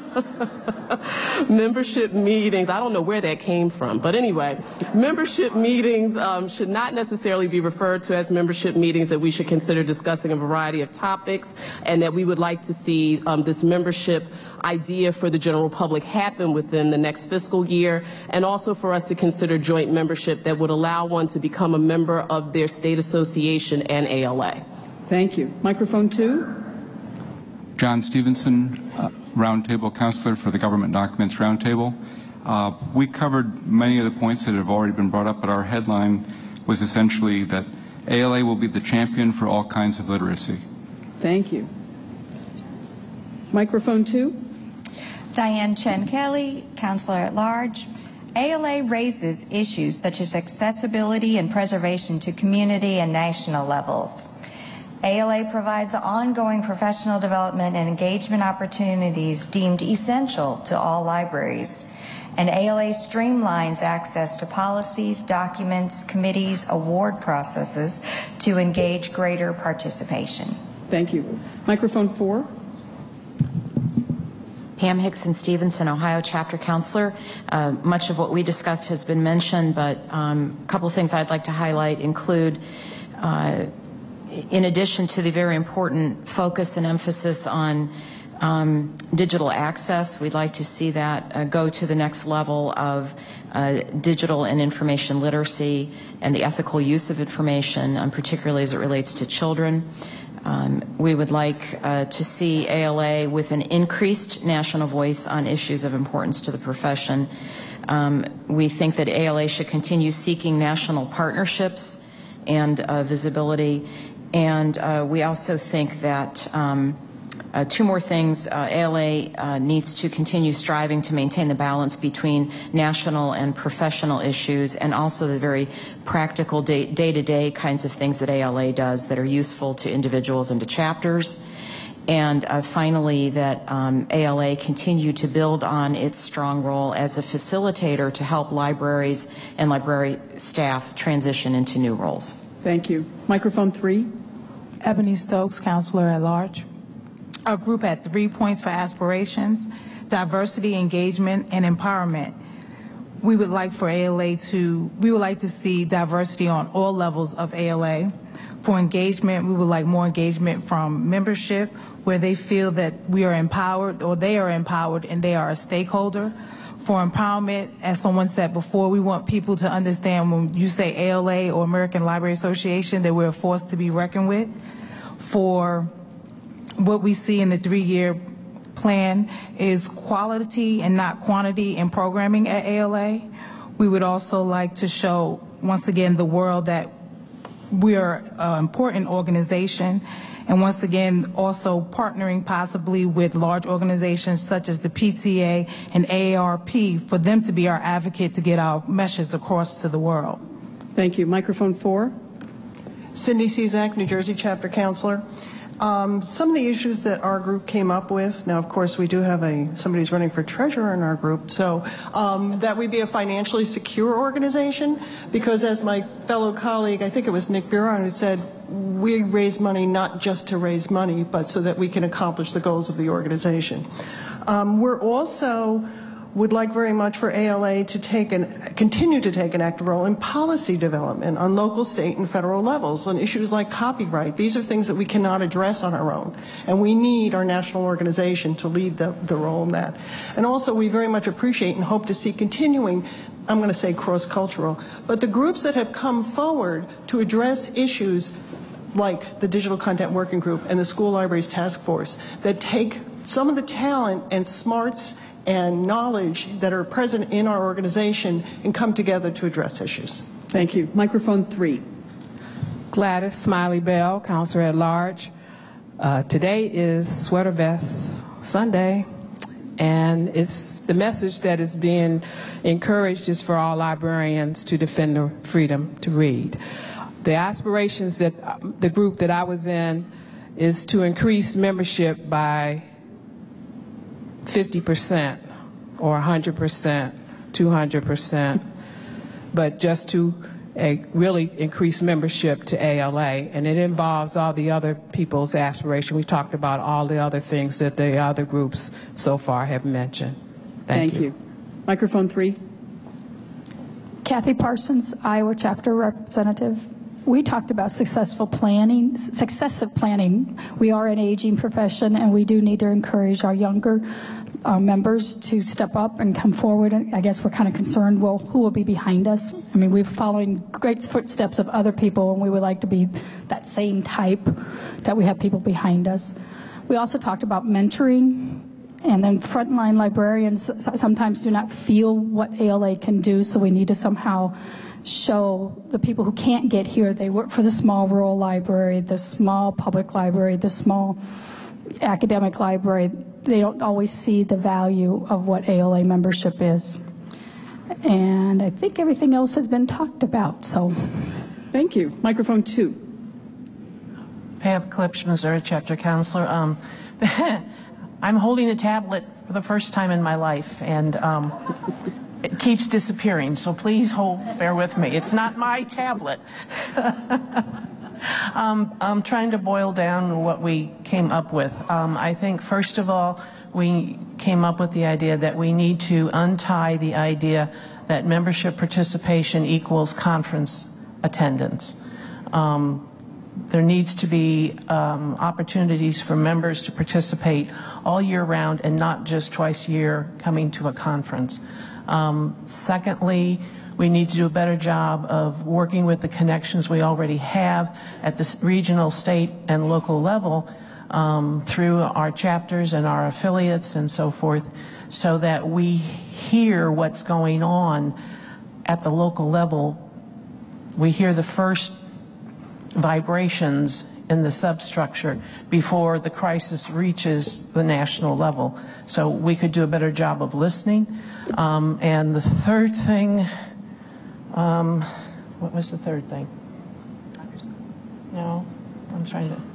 membership meetings, I don't know where that came from, but anyway, membership meetings um, should not necessarily be referred to as membership meetings, that we should consider discussing a variety of topics, and that we would like to see um, this membership idea for the general public happen within the next fiscal year, and also for us to consider joint membership that would allow one to become a member of their state association and A L A. Thank you. Microphone two. John Stevenson, uh, Roundtable Counselor for the Government Documents Roundtable. Uh, we covered many of the points that have already been brought up, but our headline was essentially that A L A will be the champion for all kinds of literacy. Thank you. Microphone two. Diane Chen Kelly, Counselor at Large. A L A raises issues such as accessibility and preservation to community and national levels. A L A provides ongoing professional development and engagement opportunities deemed essential to all libraries. And A L A streamlines access to policies, documents, committees, award processes to engage greater participation. Thank you. Microphone four. Pam Hickson Stevenson, Ohio Chapter Counselor. Uh, much of what we discussed has been mentioned, but um, a couple of things I'd like to highlight include uh, in addition to the very important focus and emphasis on um, digital access, we'd like to see that uh, go to the next level of uh, digital and information literacy and the ethical use of information, um, particularly as it relates to children. Um, we would like uh, to see A L A with an increased national voice on issues of importance to the profession. Um, we think that A L A should continue seeking national partnerships and uh, visibility. And uh, we also think that um, Uh, two more things. Uh, A L A uh, needs to continue striving to maintain the balance between national and professional issues, and also the very practical day- day-to-day kinds of things that A L A does that are useful to individuals and to chapters. And uh, finally, that um, A L A continue to build on its strong role as a facilitator to help libraries and library staff transition into new roles. Thank you. Microphone three. Ebony Stokes, Counselor at Large. Our group had three points for aspirations: diversity, engagement, and empowerment. We would like for A L A to, we would like to see diversity on all levels of A L A. For engagement, we would like more engagement from membership, where they feel that we are empowered, or they are empowered and they are a stakeholder. For empowerment, as someone said before, we want people to understand when you say A L A or American Library Association that we're a force to be reckoned with. For what we see in the three-year plan is quality and not quantity in programming at A L A. We would also like to show, once again, the world that we are an important organization, and once again, also partnering possibly with large organizations such as the P T A and A A R P for them to be our advocate to get our message across to the world. Thank you. Microphone four. Cindy Cizak, New Jersey Chapter Counselor. Um, some of the issues that our group came up with, now of course we do have a somebody who's running for treasurer in our group, so um, that we be a financially secure organization, because as my fellow colleague, I think it was Nick Buron, who said, we raise money not just to raise money, but so that we can accomplish the goals of the organization. Um, we're also would like very much for A L A to take and continue to take an active role in policy development on local, state, and federal levels on issues like copyright. These are things that we cannot address on our own, and we need our national organization to lead the, the role in that. And also, we very much appreciate and hope to see continuing, I'm going to say cross-cultural, but the groups that have come forward to address issues like the Digital Content Working Group and the School Libraries Task Force that take some of the talent and smarts and knowledge that are present in our organization and come together to address issues. Thank you. Microphone three. Gladys Smiley Bell, Counselor at Large. Uh, today is Sweater Vest Sunday, and it's the message that is being encouraged is for all librarians to defend the freedom to read. The aspirations that uh, the group that I was in is to increase membership by fifty percent or one hundred percent, two hundred percent, but just to uh, really increase membership to A L A, and it involves all the other people's aspiration. We talked about all the other things that the other groups so far have mentioned. Thank, Thank you. you. Microphone three. Kathy Parsons, Iowa Chapter Representative. We talked about successful planning, successive planning. We are an aging profession, and we do need to encourage our younger uh, members to step up and come forward. I guess we're kind of concerned, well, who will be behind us? I mean, we're following great footsteps of other people, and we would like to be that same type, that we have people behind us. We also talked about mentoring, and then frontline librarians sometimes do not feel what A L A can do, so we need to somehow show the people who can't get here. They work for the small rural library, the small public library, the small academic library. They don't always see the value of what A L A membership is. And I think everything else has been talked about, so. Thank you. Microphone two. Pam Klipsch, Missouri Chapter Counselor. Um, I'm holding a tablet for the first time in my life, and um, it keeps disappearing, so please hold, bear with me. It's not my tablet. um, I'm trying to boil down what we came up with. Um, I think, first of all, we came up with the idea that we need to untie the idea that membership participation equals conference attendance. Um, There needs to be um, opportunities for members to participate all year round and not just twice a year coming to a conference. Um, secondly, we need to do a better job of working with the connections we already have at the regional, state, and local level um, through our chapters and our affiliates and so forth, so that we hear what's going on at the local level. We hear the first vibrations in the substructure before the crisis reaches the national level. So we could do a better job of listening. Um, and the third thing, um, what was the third thing? No, I'm trying to,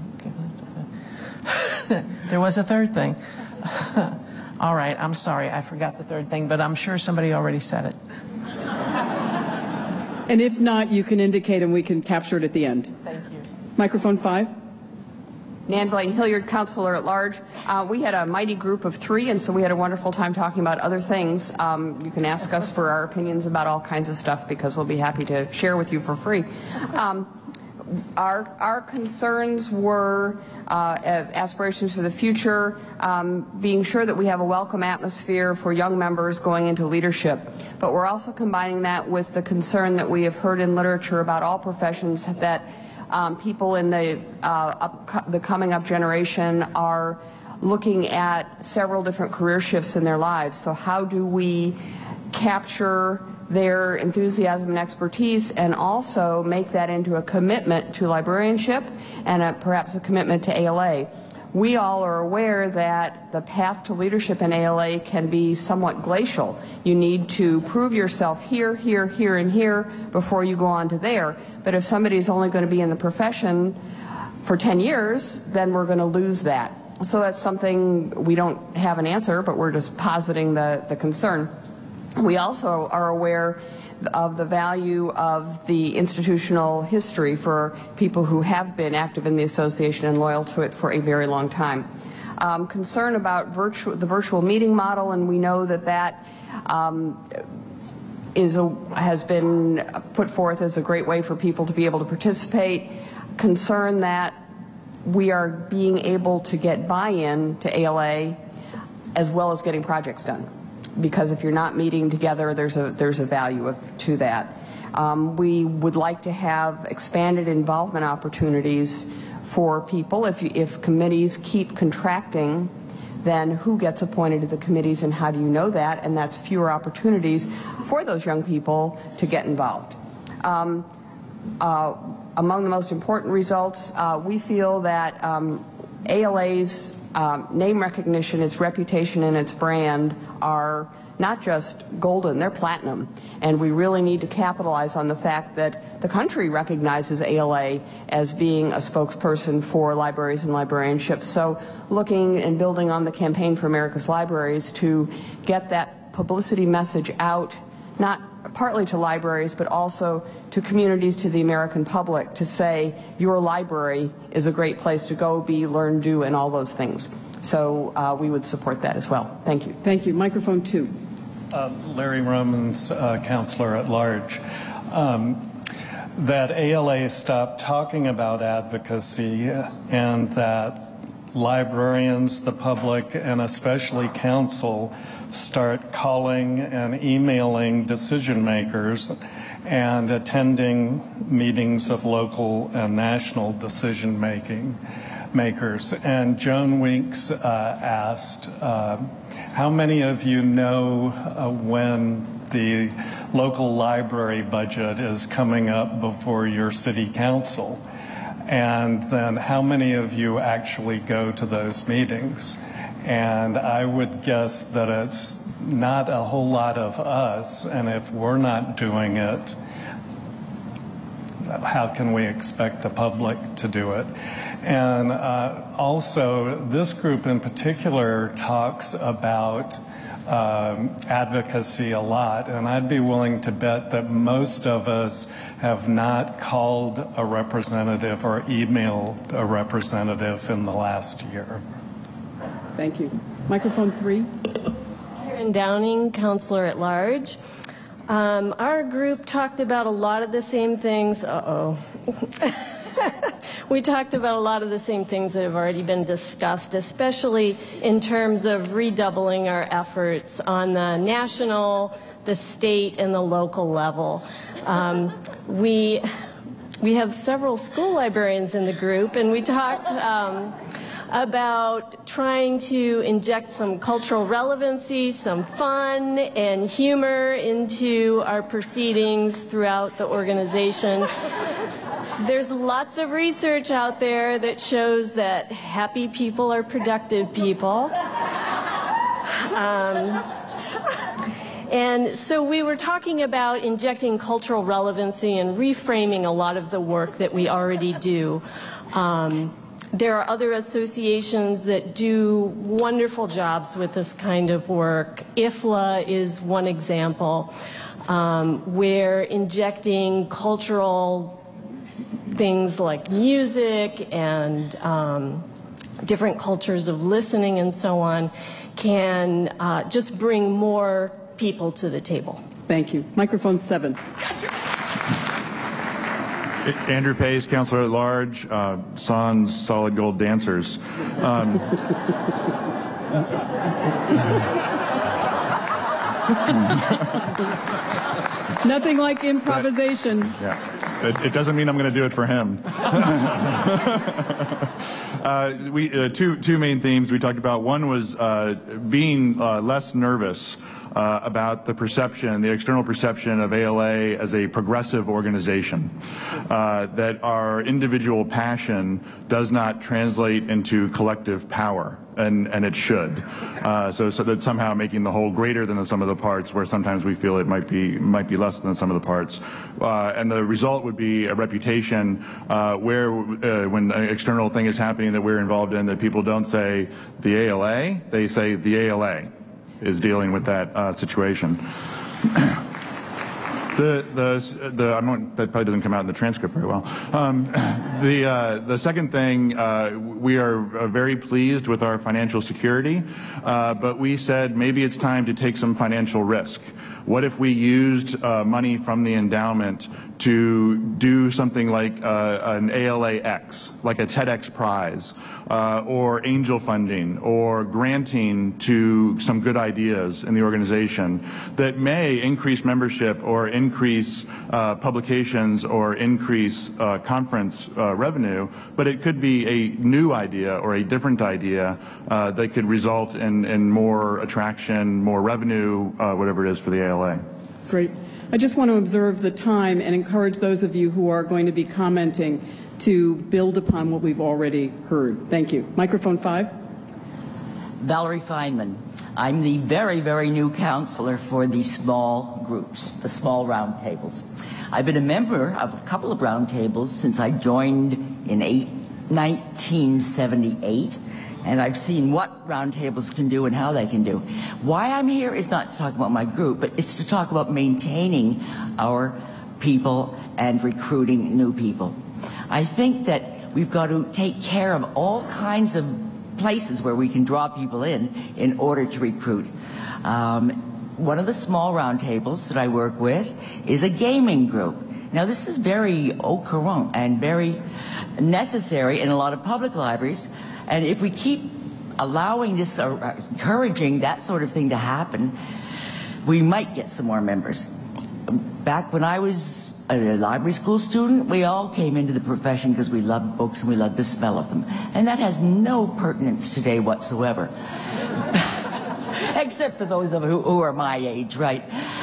okay. There was a third thing. All right, I'm sorry, I forgot the third thing, but I'm sure somebody already said it. And if not, you can indicate and we can capture it at the end. Thank you. Microphone five. Nan Blaine Hilliard, Counselor at Large. Uh, we had a mighty group of three, and so we had a wonderful time talking about other things. Um, you can ask us for our opinions about all kinds of stuff because we'll be happy to share with you for free. Um, Our, our concerns were uh, aspirations for the future, um, being sure that we have a welcome atmosphere for young members going into leadership. But we're also combining that with the concern that we have heard in literature about all professions that um, people in the, uh, up, the coming up generation are looking at several different career shifts in their lives. So how do we capture their enthusiasm and expertise and also make that into a commitment to librarianship and a, perhaps a commitment to A L A. We all are aware that the path to leadership in A L A can be somewhat glacial. You need to prove yourself here, here, here, and here before you go on to there. But if somebody is only going to be in the profession for ten years, then we're going to lose that. So that's something we don't have an answer, but we're just positing the, the concern. We also are aware of the value of the institutional history for people who have been active in the association and loyal to it for a very long time. Um, concern about virtual, the virtual meeting model, and we know that that um, is a, has been put forth as a great way for people to be able to participate. Concern that we are being able to get buy-in to A L A as well as getting projects done. Because if you're not meeting together, there's a there's a value of, to that. Um, we would like to have expanded involvement opportunities for people. If you, if committees keep contracting, then who gets appointed to the committees and how do you know that? And that's fewer opportunities for those young people to get involved. Um, uh, among the most important results, uh, we feel that um, A L A's Um, name recognition, its reputation, and its brand are not just golden, they're platinum. And we really need to capitalize on the fact that the country recognizes A L A as being a spokesperson for libraries and librarianship. So looking and building on the Campaign for America's Libraries to get that publicity message out, not partly to libraries, but also to communities, to the American public, to say your library is a great place to go, be, learn, do, and all those things. So uh, we would support that as well. Thank you. Thank you. Microphone two. Uh, Larry Romans, uh, Counselor at Large. Um, that A L A stopped talking about advocacy and that librarians, the public, and especially council start calling and emailing decision makers and attending meetings of local and national decision making makers. And Joan Weeks uh, asked, uh, how many of you know uh, when the local library budget is coming up before your city council? And then how many of you actually go to those meetings? And I would guess that it's not a whole lot of us, and if we're not doing it, how can we expect the public to do it? And uh, also, this group in particular talks about um, advocacy a lot, and I'd be willing to bet that most of us have not called a representative or emailed a representative in the last year. Thank you. Microphone three. Karen Downing, Counselor at Large. Um, our group talked about a lot of the same things. Uh-oh. We talked about a lot of the same things that have already been discussed, especially in terms of redoubling our efforts on the national, the state, and the local level. Um, we, we have several school librarians in the group, and we talked um, about trying to inject some cultural relevancy, some fun and humor into our proceedings throughout the organization. there's lots of research out there that shows that happy people are productive people. Um, and so we were talking about injecting cultural relevancy and reframing a lot of the work that we already do. Um, there are other associations that do wonderful jobs with this kind of work. I F L A is one example, um, where injecting cultural things like music and um, different cultures of listening and so on can uh, just bring more people to the table. Thank you. Microphone seven. Andrew Pace, Councilor at Large, uh, Sans Solid Gold Dancers. Um, Nothing like improvisation. But, yeah. It, it doesn't mean I'm going to do it for him. uh, we uh, two two main themes we talked about. One was uh, being uh, less nervous uh, about the perception, the external perception of A L A as a progressive organization. Uh, that our individual passion does not translate into collective power. And, and it should. Uh, so, so that somehow making the whole greater than the sum of the parts, where sometimes we feel it might be might be less than the sum of the parts. Uh, and the result would be a reputation uh, where, uh, when an external thing is happening that we're involved in, that people don't say the A L A, they say the A L A is dealing with that uh, situation. The, the, the, I don't, that probably doesn't come out in the transcript very well. Um, the, uh, the second thing, uh, we are uh, very pleased with our financial security, uh, but we said maybe it's time to take some financial risk. What if we used uh, money from the endowment to do something like uh, an A L A X, like a TEDx prize, uh, or angel funding, or granting to some good ideas in the organization that may increase membership or increase uh, publications or increase uh, conference uh, revenue, but it could be a new idea or a different idea uh, that could result in, in more attraction, more revenue, uh, whatever it is for the A L A. Great. I just want to observe the time and encourage those of you who are going to be commenting to build upon what we've already heard. Thank you. Microphone five. Valerie Feynman. I'm the very, very new counselor for the small groups, the small roundtables. I've been a member of a couple of roundtables since I joined in nineteen seventy-eight. And I've seen what roundtables can do and how they can do. Why I'm here is not to talk about my group, but it's to talk about maintaining our people and recruiting new people. I think that we've got to take care of all kinds of places where we can draw people in in order to recruit. Um, one of the small roundtables that I work with is a gaming group. Now, this is very au courant and very necessary in a lot of public libraries. And if we keep allowing this, uh, encouraging that sort of thing to happen, we might get some more members. Back when I was a library school student, we all came into the profession because we loved books and we loved the smell of them. And that has no pertinence today whatsoever. Except for those of who, who are my age, right?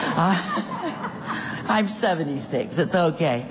Uh, I'm seventy-six, it's okay.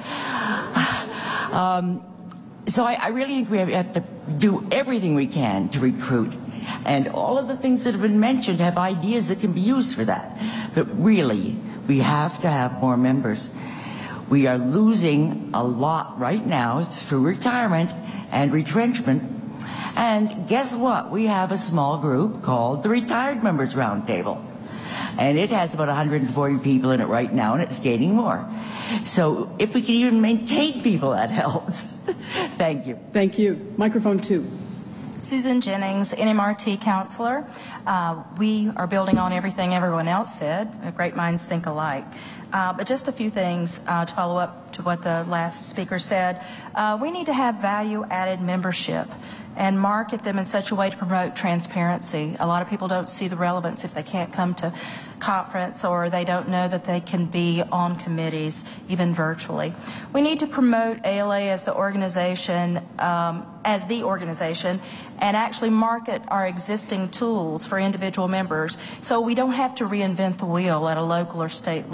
Um, so I, I really think we have to do everything we can to recruit. And all of the things that have been mentioned have ideas that can be used for that. But really, we have to have more members. We are losing a lot right now through retirement and retrenchment. And guess what? We have a small group called the Retired Members Roundtable. And it has about one hundred forty people in it right now, and it's gaining more. So if we can even maintain people, that helps. Thank you. Thank you. Microphone two. Susan Jennings, N M R T counselor. Uh, we are building on everything everyone else said. Great minds think alike. Uh, but just a few things uh, to follow up to what the last speaker said. Uh, we need to have value-added membership and market them in such a way to promote transparency. A lot of people don't see the relevance if they can't come to conference or they don't know that they can be on committees, even virtually. We need to promote A L A as the organization, um, as the organization, and actually market our existing tools for individual members so we don't have to reinvent the wheel at a local or state level.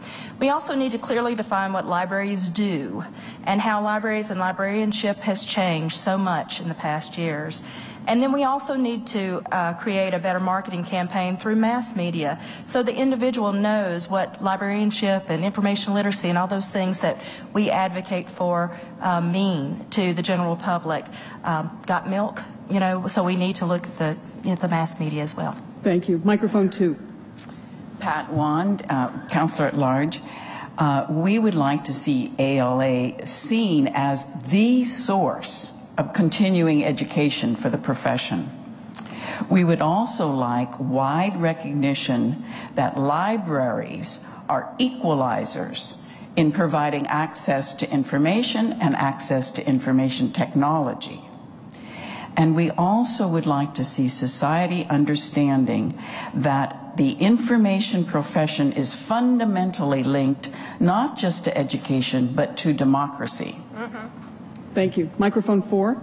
We also need to clearly define what libraries do and how libraries and librarianship has changed so much in the past years. And then we also need to uh, create a better marketing campaign through mass media so the individual knows what librarianship and information literacy and all those things that we advocate for uh, mean to the general public. Um, got milk? You know, so we need to look at the, you know, the mass media as well. Thank you. Microphone two. Pat Wand, uh, Counselor at Large. Uh, we would like to see A L A seen as the source of continuing education for the profession. We would also like wide recognition that libraries are equalizers in providing access to information and access to information technology. And we also would like to see society understanding that the information profession is fundamentally linked not just to education, but to democracy. Mm-hmm. Thank you. Microphone four.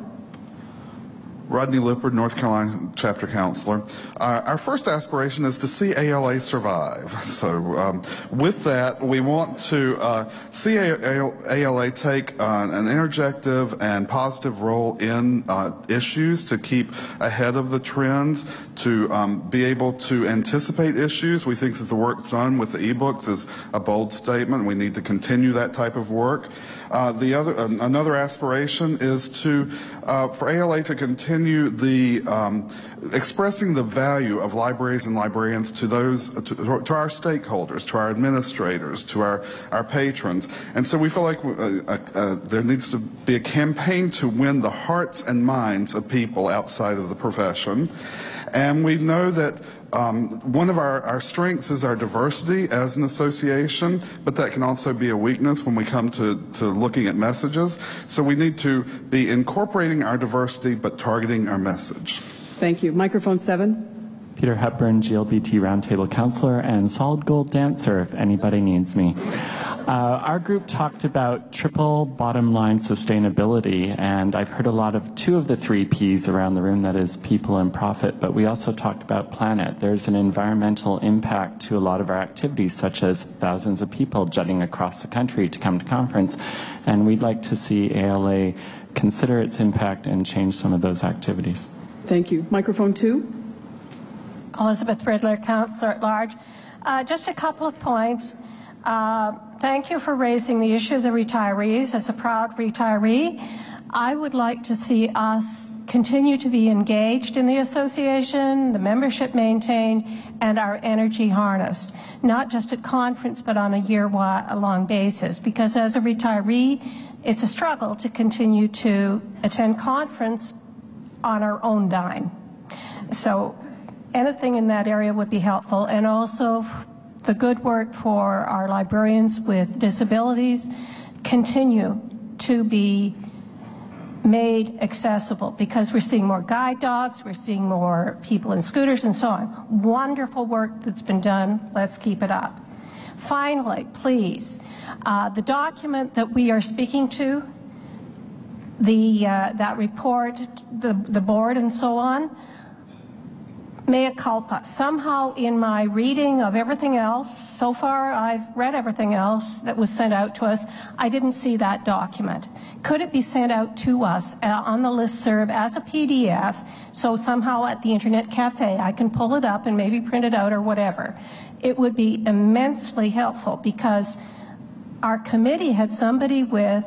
Rodney Lippard, North Carolina Chapter Counselor. Uh, our first aspiration is to see A L A survive. So um, with that, we want to uh, see A L A take uh, an interjective and positive role in uh, issues to keep ahead of the trends, to um, be able to anticipate issues. We think that the work done with the e-books is a bold statement. We need to continue that type of work. Uh, the other, uh, another aspiration is to, uh, for A L A to continue the um, expressing the value of libraries and librarians to those, to, to our stakeholders, to our administrators, to our, our patrons. And so we feel like uh, uh, uh, there needs to be a campaign to win the hearts and minds of people outside of the profession. And we know that um, one of our, our strengths is our diversity as an association, but that can also be a weakness when we come to, to looking at messages. So we need to be incorporating our diversity, but targeting our message. Thank you. Microphone seven. Peter Hepburn, G L B T Roundtable Counselor and Solid Gold Dancer, if anybody needs me. Uh, our group talked about triple bottom line sustainability, and I've heard a lot of two of the three P's around the room, that is people and profit, but we also talked about planet. There's an environmental impact to a lot of our activities, such as thousands of people jetting across the country to come to conference, and we'd like to see A L A consider its impact and change some of those activities. Thank you. Microphone two. Elizabeth Riddler, Counselor at Large. Uh, just a couple of points. Uh, thank you for raising the issue of the retirees. As a proud retiree, I would like to see us continue to be engaged in the association, the membership maintained, and our energy harnessed, not just at conference, but on a year-long basis. Because as a retiree, it's a struggle to continue to attend conference on our own dime. So anything in that area would be helpful, and also the good work for our librarians with disabilities continue to be made accessible, because we're seeing more guide dogs, we're seeing more people in scooters and so on. Wonderful work that's been done. Let's keep it up. Finally, please, uh, the document that we are speaking to, the uh, that report, the, the board and so on, mea culpa. Somehow in my reading of everything else, so far I've read everything else that was sent out to us, I didn't see that document. Could it be sent out to us uh, on the listserv as a P D F, so somehow at the Internet Cafe I can pull it up and maybe print it out or whatever? It would be immensely helpful, because our committee had somebody with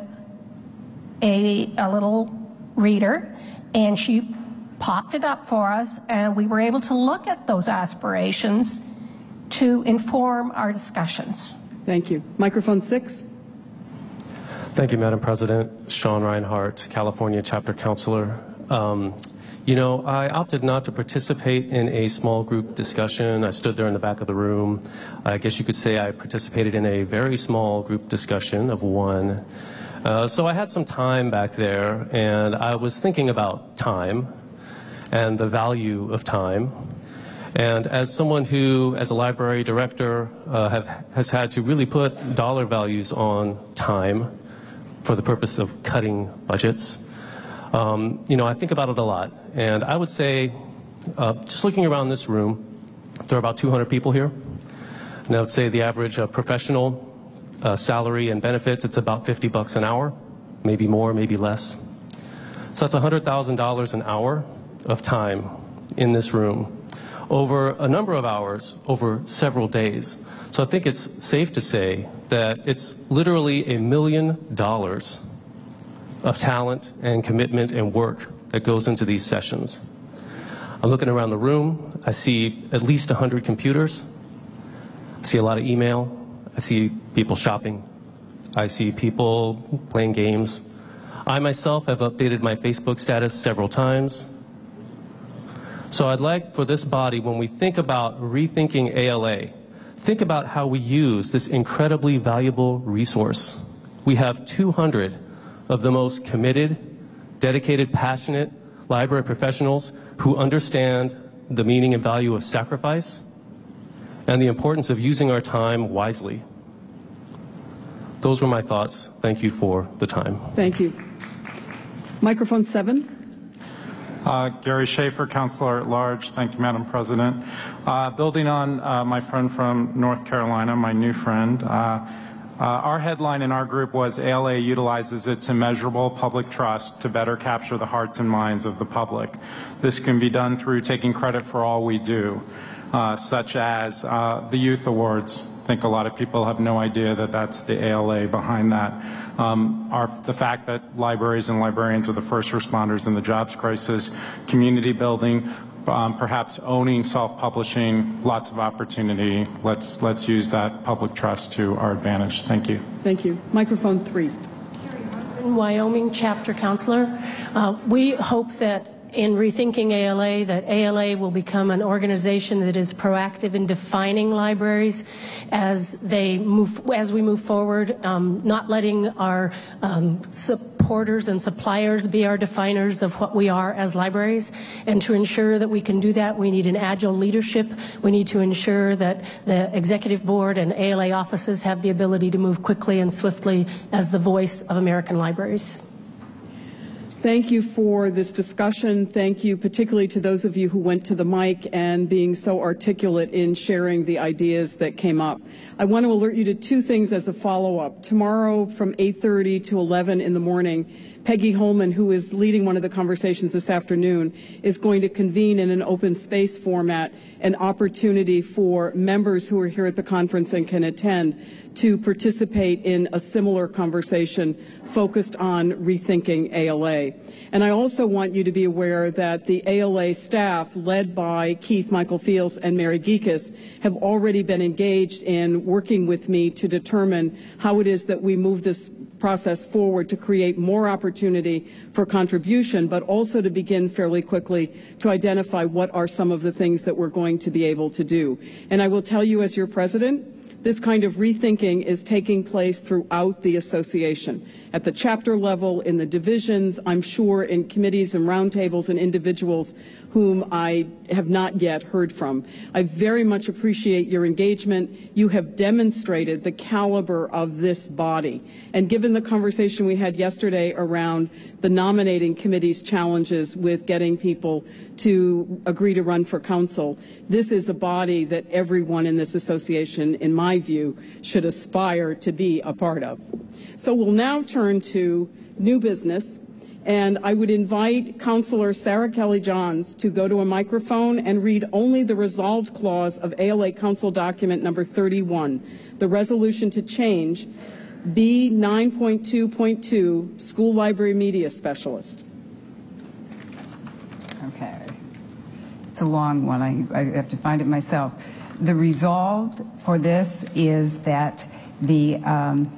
a, a little reader, and she popped it up for us, and we were able to look at those aspirations to inform our discussions. Thank you. Microphone six. Thank you, Madam President. Sean Reinhart, California Chapter Counselor. Um, you know, I opted not to participate in a small group discussion. I stood there in the back of the room. I guess you could say I participated in a very small group discussion of one. Uh, so I had some time back there, and I was thinking about time and the value of time. And as someone who, as a library director, uh, have, has had to really put dollar values on time for the purpose of cutting budgets, um, you know, I think about it a lot. And I would say, uh, just looking around this room, there are about two hundred people here. And I would say the average uh, professional uh, salary and benefits, it's about fifty bucks an hour, maybe more, maybe less. So that's one hundred thousand dollars an hour of time in this room over a number of hours, over several days. So I think it's safe to say that it's literally a million dollars of talent and commitment and work that goes into these sessions. I'm looking around the room. I see at least one hundred computers. I see a lot of email. I see people shopping. I see people playing games. I myself have updated my Facebook status several times. So I'd like for this body, when we think about rethinking A L A, think about how we use this incredibly valuable resource. We have two hundred of the most committed, dedicated, passionate library professionals who understand the meaning and value of sacrifice and the importance of using our time wisely. Those were my thoughts. Thank you for the time. Thank you. Microphone seven. Uh, Gary Schaefer, Counselor at Large. Thank you, Madam President. Uh, building on uh, my friend from North Carolina, my new friend, uh, uh, our headline in our group was A L A utilizes its immeasurable public trust to better capture the hearts and minds of the public. This can be done through taking credit for all we do, uh, such as uh, the Youth Awards. I think a lot of people have no idea that that's the A L A behind that. Um, our, the fact that libraries and librarians are the first responders in the jobs crisis, community building, um, perhaps owning self-publishing, lots of opportunity. Let's, let's use that public trust to our advantage. Thank you. Thank you. Microphone three. Wyoming chapter counselor. Uh, we hope that in rethinking A L A, that A L A will become an organization that is proactive in defining libraries as they move, as we move forward, um, not letting our um, supporters and suppliers be our definers of what we are as libraries. And to ensure that we can do that, we need an agile leadership. We need to ensure that the executive board and A L A offices have the ability to move quickly and swiftly as the voice of American libraries. Thank you for this discussion. Thank you particularly to those of you who went to the mic and being so articulate in sharing the ideas that came up. I want to alert you to two things as a follow-up. Tomorrow from eight thirty to eleven in the morning, Peggy Holman, who is leading one of the conversations this afternoon, is going to convene in an open space format an opportunity for members who are here at the conference and can attend to participate in a similar conversation focused on rethinking A L A. And I also want you to be aware that the A L A staff, led by Keith Michael Fields and Mary Geekus, have already been engaged in working with me to determine how it is that we move this process forward to create more opportunity for contribution, but also to begin fairly quickly to identify what are some of the things that we're going to be able to do. And I will tell you, as your president, this kind of rethinking is taking place throughout the association, at the chapter level, in the divisions, I'm sure in committees and roundtables and individuals whom I have not yet heard from. I very much appreciate your engagement. You have demonstrated the caliber of this body. And given the conversation we had yesterday around the nominating committee's challenges with getting people to agree to run for council, this is a body that everyone in this association, in my view, should aspire to be a part of. So we'll now turn to new business. And I would invite Councilor Sarah Kelly-Johns to go to a microphone and read only the resolved clause of A L A Council document number thirty-one, the resolution to change B nine point two point two, School Library Media Specialist. Okay. It's a long one. I, I have to find it myself. The resolved for this is that the um,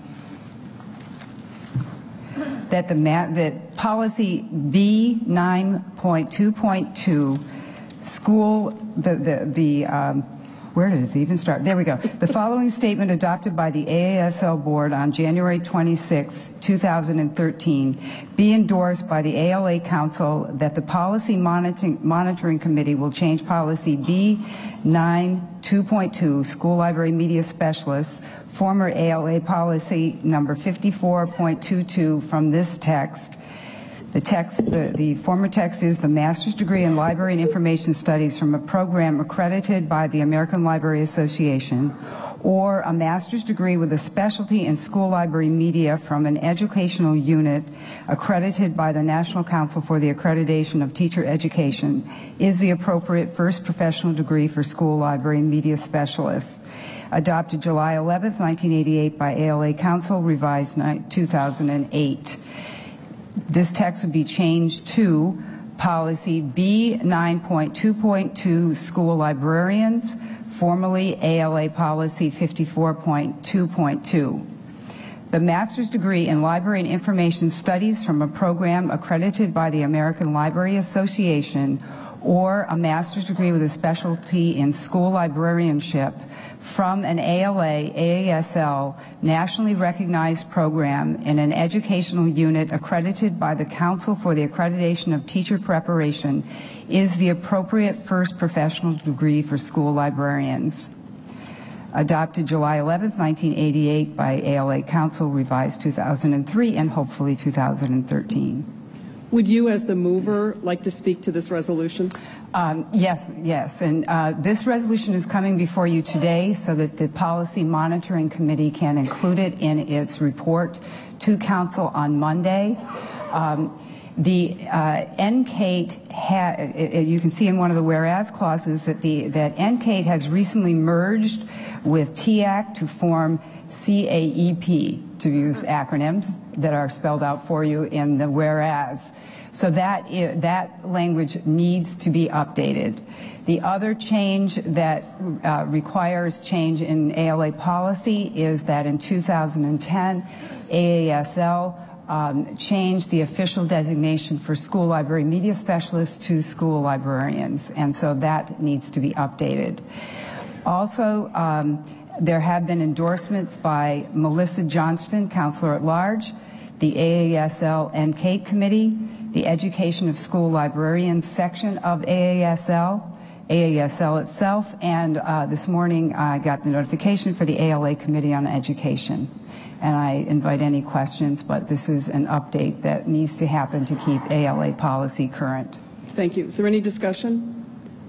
that the that policy B nine point two point two, school the the the um, where does it even start? There we go. The following statement adopted by the A A S L board on January twenty-sixth, two thousand thirteen, be endorsed by the A L A Council that the policy monitoring monitoring committee will change policy B nine point two point two, school library media specialists, former A L A policy number fifty-four point two two, from this text. The text, the, the former text is the master's degree in library and information studies from a program accredited by the American Library Association, or a master's degree with a specialty in school library media from an educational unit accredited by the National Council for the Accreditation of Teacher Education is the appropriate first professional degree for school library media specialists. Adopted July eleventh, nineteen eighty-eight by A L A Council, revised two thousand eight. This text would be changed to Policy B nine point two point two, School Librarians, formerly A L A Policy fifty-four point two point two. The master's degree in Library and Information Studies from a program accredited by the American Library Association, or a master's degree with a specialty in school librarianship from an A L A, A A S L, nationally recognized program in an educational unit accredited by the Council for the Accreditation of Teacher Preparation is the appropriate first professional degree for school librarians. Adopted July eleventh, nineteen eighty-eight by A L A Council, revised two thousand three, and hopefully two thousand thirteen. Would you, as the mover, like to speak to this resolution? Um, yes, yes. And uh, this resolution is coming before you today so that the Policy Monitoring Committee can include it in its report to Council on Monday. Um, the uh, N C A T E, ha you can see in one of the whereas clauses that, the, that N C A T E has recently merged with T A C to form C A E P, to use acronyms that are spelled out for you in the whereas. So that, is, that language needs to be updated. The other change that uh, requires change in A L A policy is that in two thousand ten, A A S L um, changed the official designation for school library media specialists to school librarians, and so that needs to be updated. Also, um, there have been endorsements by Melissa Johnston, Counselor at Large, the A A S L N C A T E Committee, the Education of School Librarians section of A A S L, A A S L itself, and uh, this morning I got the notification for the A L A Committee on Education. And I invite any questions, but this is an update that needs to happen to keep A L A policy current. Thank you. Is there any discussion?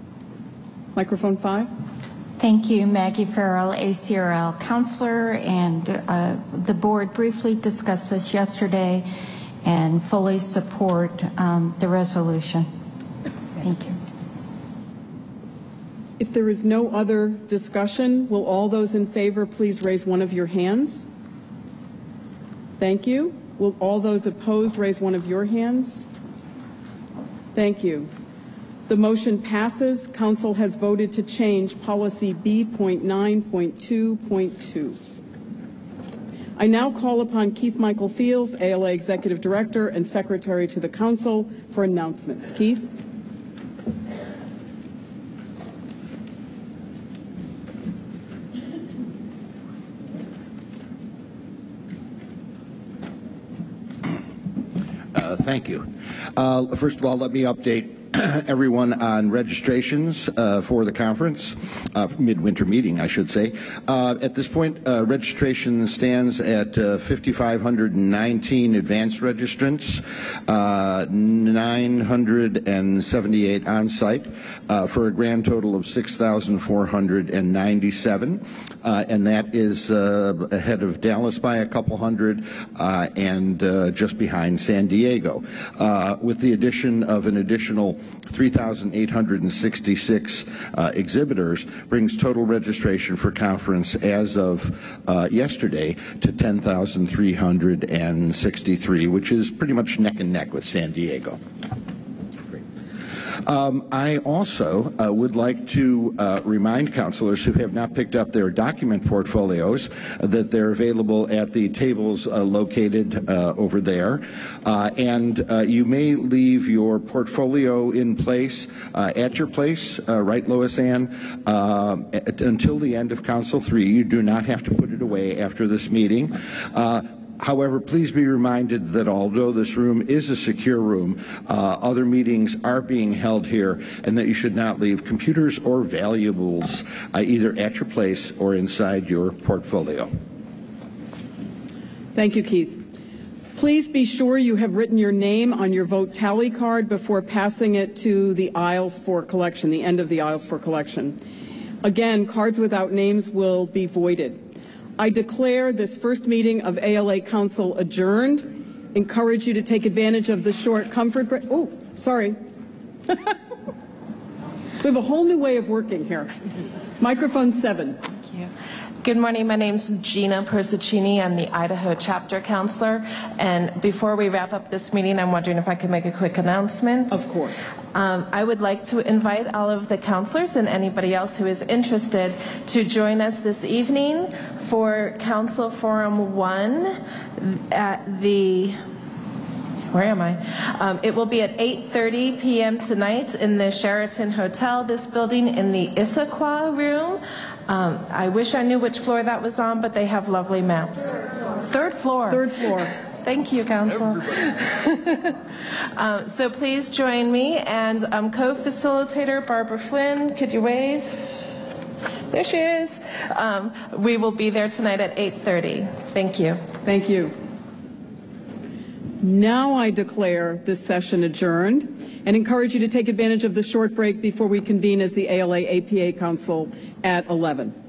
Microphone five. Thank you, Maggie Farrell, A C R L counselor, and uh, the board briefly discussed this yesterday and fully support um, the resolution. Thank you. If there is no other discussion, will all those in favor please raise one of your hands? Thank you. Will all those opposed raise one of your hands? Thank you. The motion passes. Council has voted to change Policy B nine point two point two. I now call upon Keith Michael Fields, A L A Executive Director and Secretary to the Council, for announcements. Keith? Uh, thank you. Uh, first of all, let me update everyone on registrations uh, for the conference, uh, midwinter meeting, I should say. Uh, at this point, uh, registration stands at uh, five thousand five hundred nineteen advanced registrants, uh, nine hundred seventy-eight on-site, uh, for a grand total of six thousand four hundred ninety-seven, uh, and that is uh, ahead of Dallas by a couple hundred, uh, and uh, just behind San Diego, uh, with the addition of an additional three thousand eight hundred sixty-six uh, exhibitors, brings total registration for conference as of uh, yesterday to ten thousand three hundred sixty-three, which is pretty much neck and neck with San Diego. Um, I also uh, would like to uh, remind counselors who have not picked up their document portfolios uh, that they're available at the tables uh, located uh, over there. Uh, and uh, you may leave your portfolio in place uh, at your place, uh, right, Lois Ann, uh, at, until the end of Council three. You do not have to put it away after this meeting. Uh, However, please be reminded that although this room is a secure room, uh, other meetings are being held here, and that you should not leave computers or valuables uh, either at your place or inside your portfolio. Thank you, Keith. Please be sure you have written your name on your vote tally card before passing it to the aisles for collection, the end of the aisles for collection. Again, cards without names will be voided. I declare this first meeting of A L A Council adjourned. Encourage you to take advantage of the short comfort break. Oh, sorry. We have a whole new way of working here. Microphone seven. Thank you. Good morning. My name's Gina Persichini. I'm the Idaho chapter counselor. And before we wrap up this meeting, I'm wondering if I could make a quick announcement. Of course. Um, I would like to invite all of the counselors and anybody else who is interested to join us this evening for Council Forum one at the Where am I? Um, it will be at eight thirty p m tonight in the Sheraton Hotel, this building, in the Issaquah room. Um, I wish I knew which floor that was on, but they have lovely maps. Third floor. Third floor. Thank you, Council. um, so please join me, and um, co-facilitator Barbara Flynn, could you wave? There she is. Um, we will be there tonight at eight thirty. Thank you. Thank you. Now I declare this session adjourned and encourage you to take advantage of the short break before we convene as the A L A A P A Council at eleven.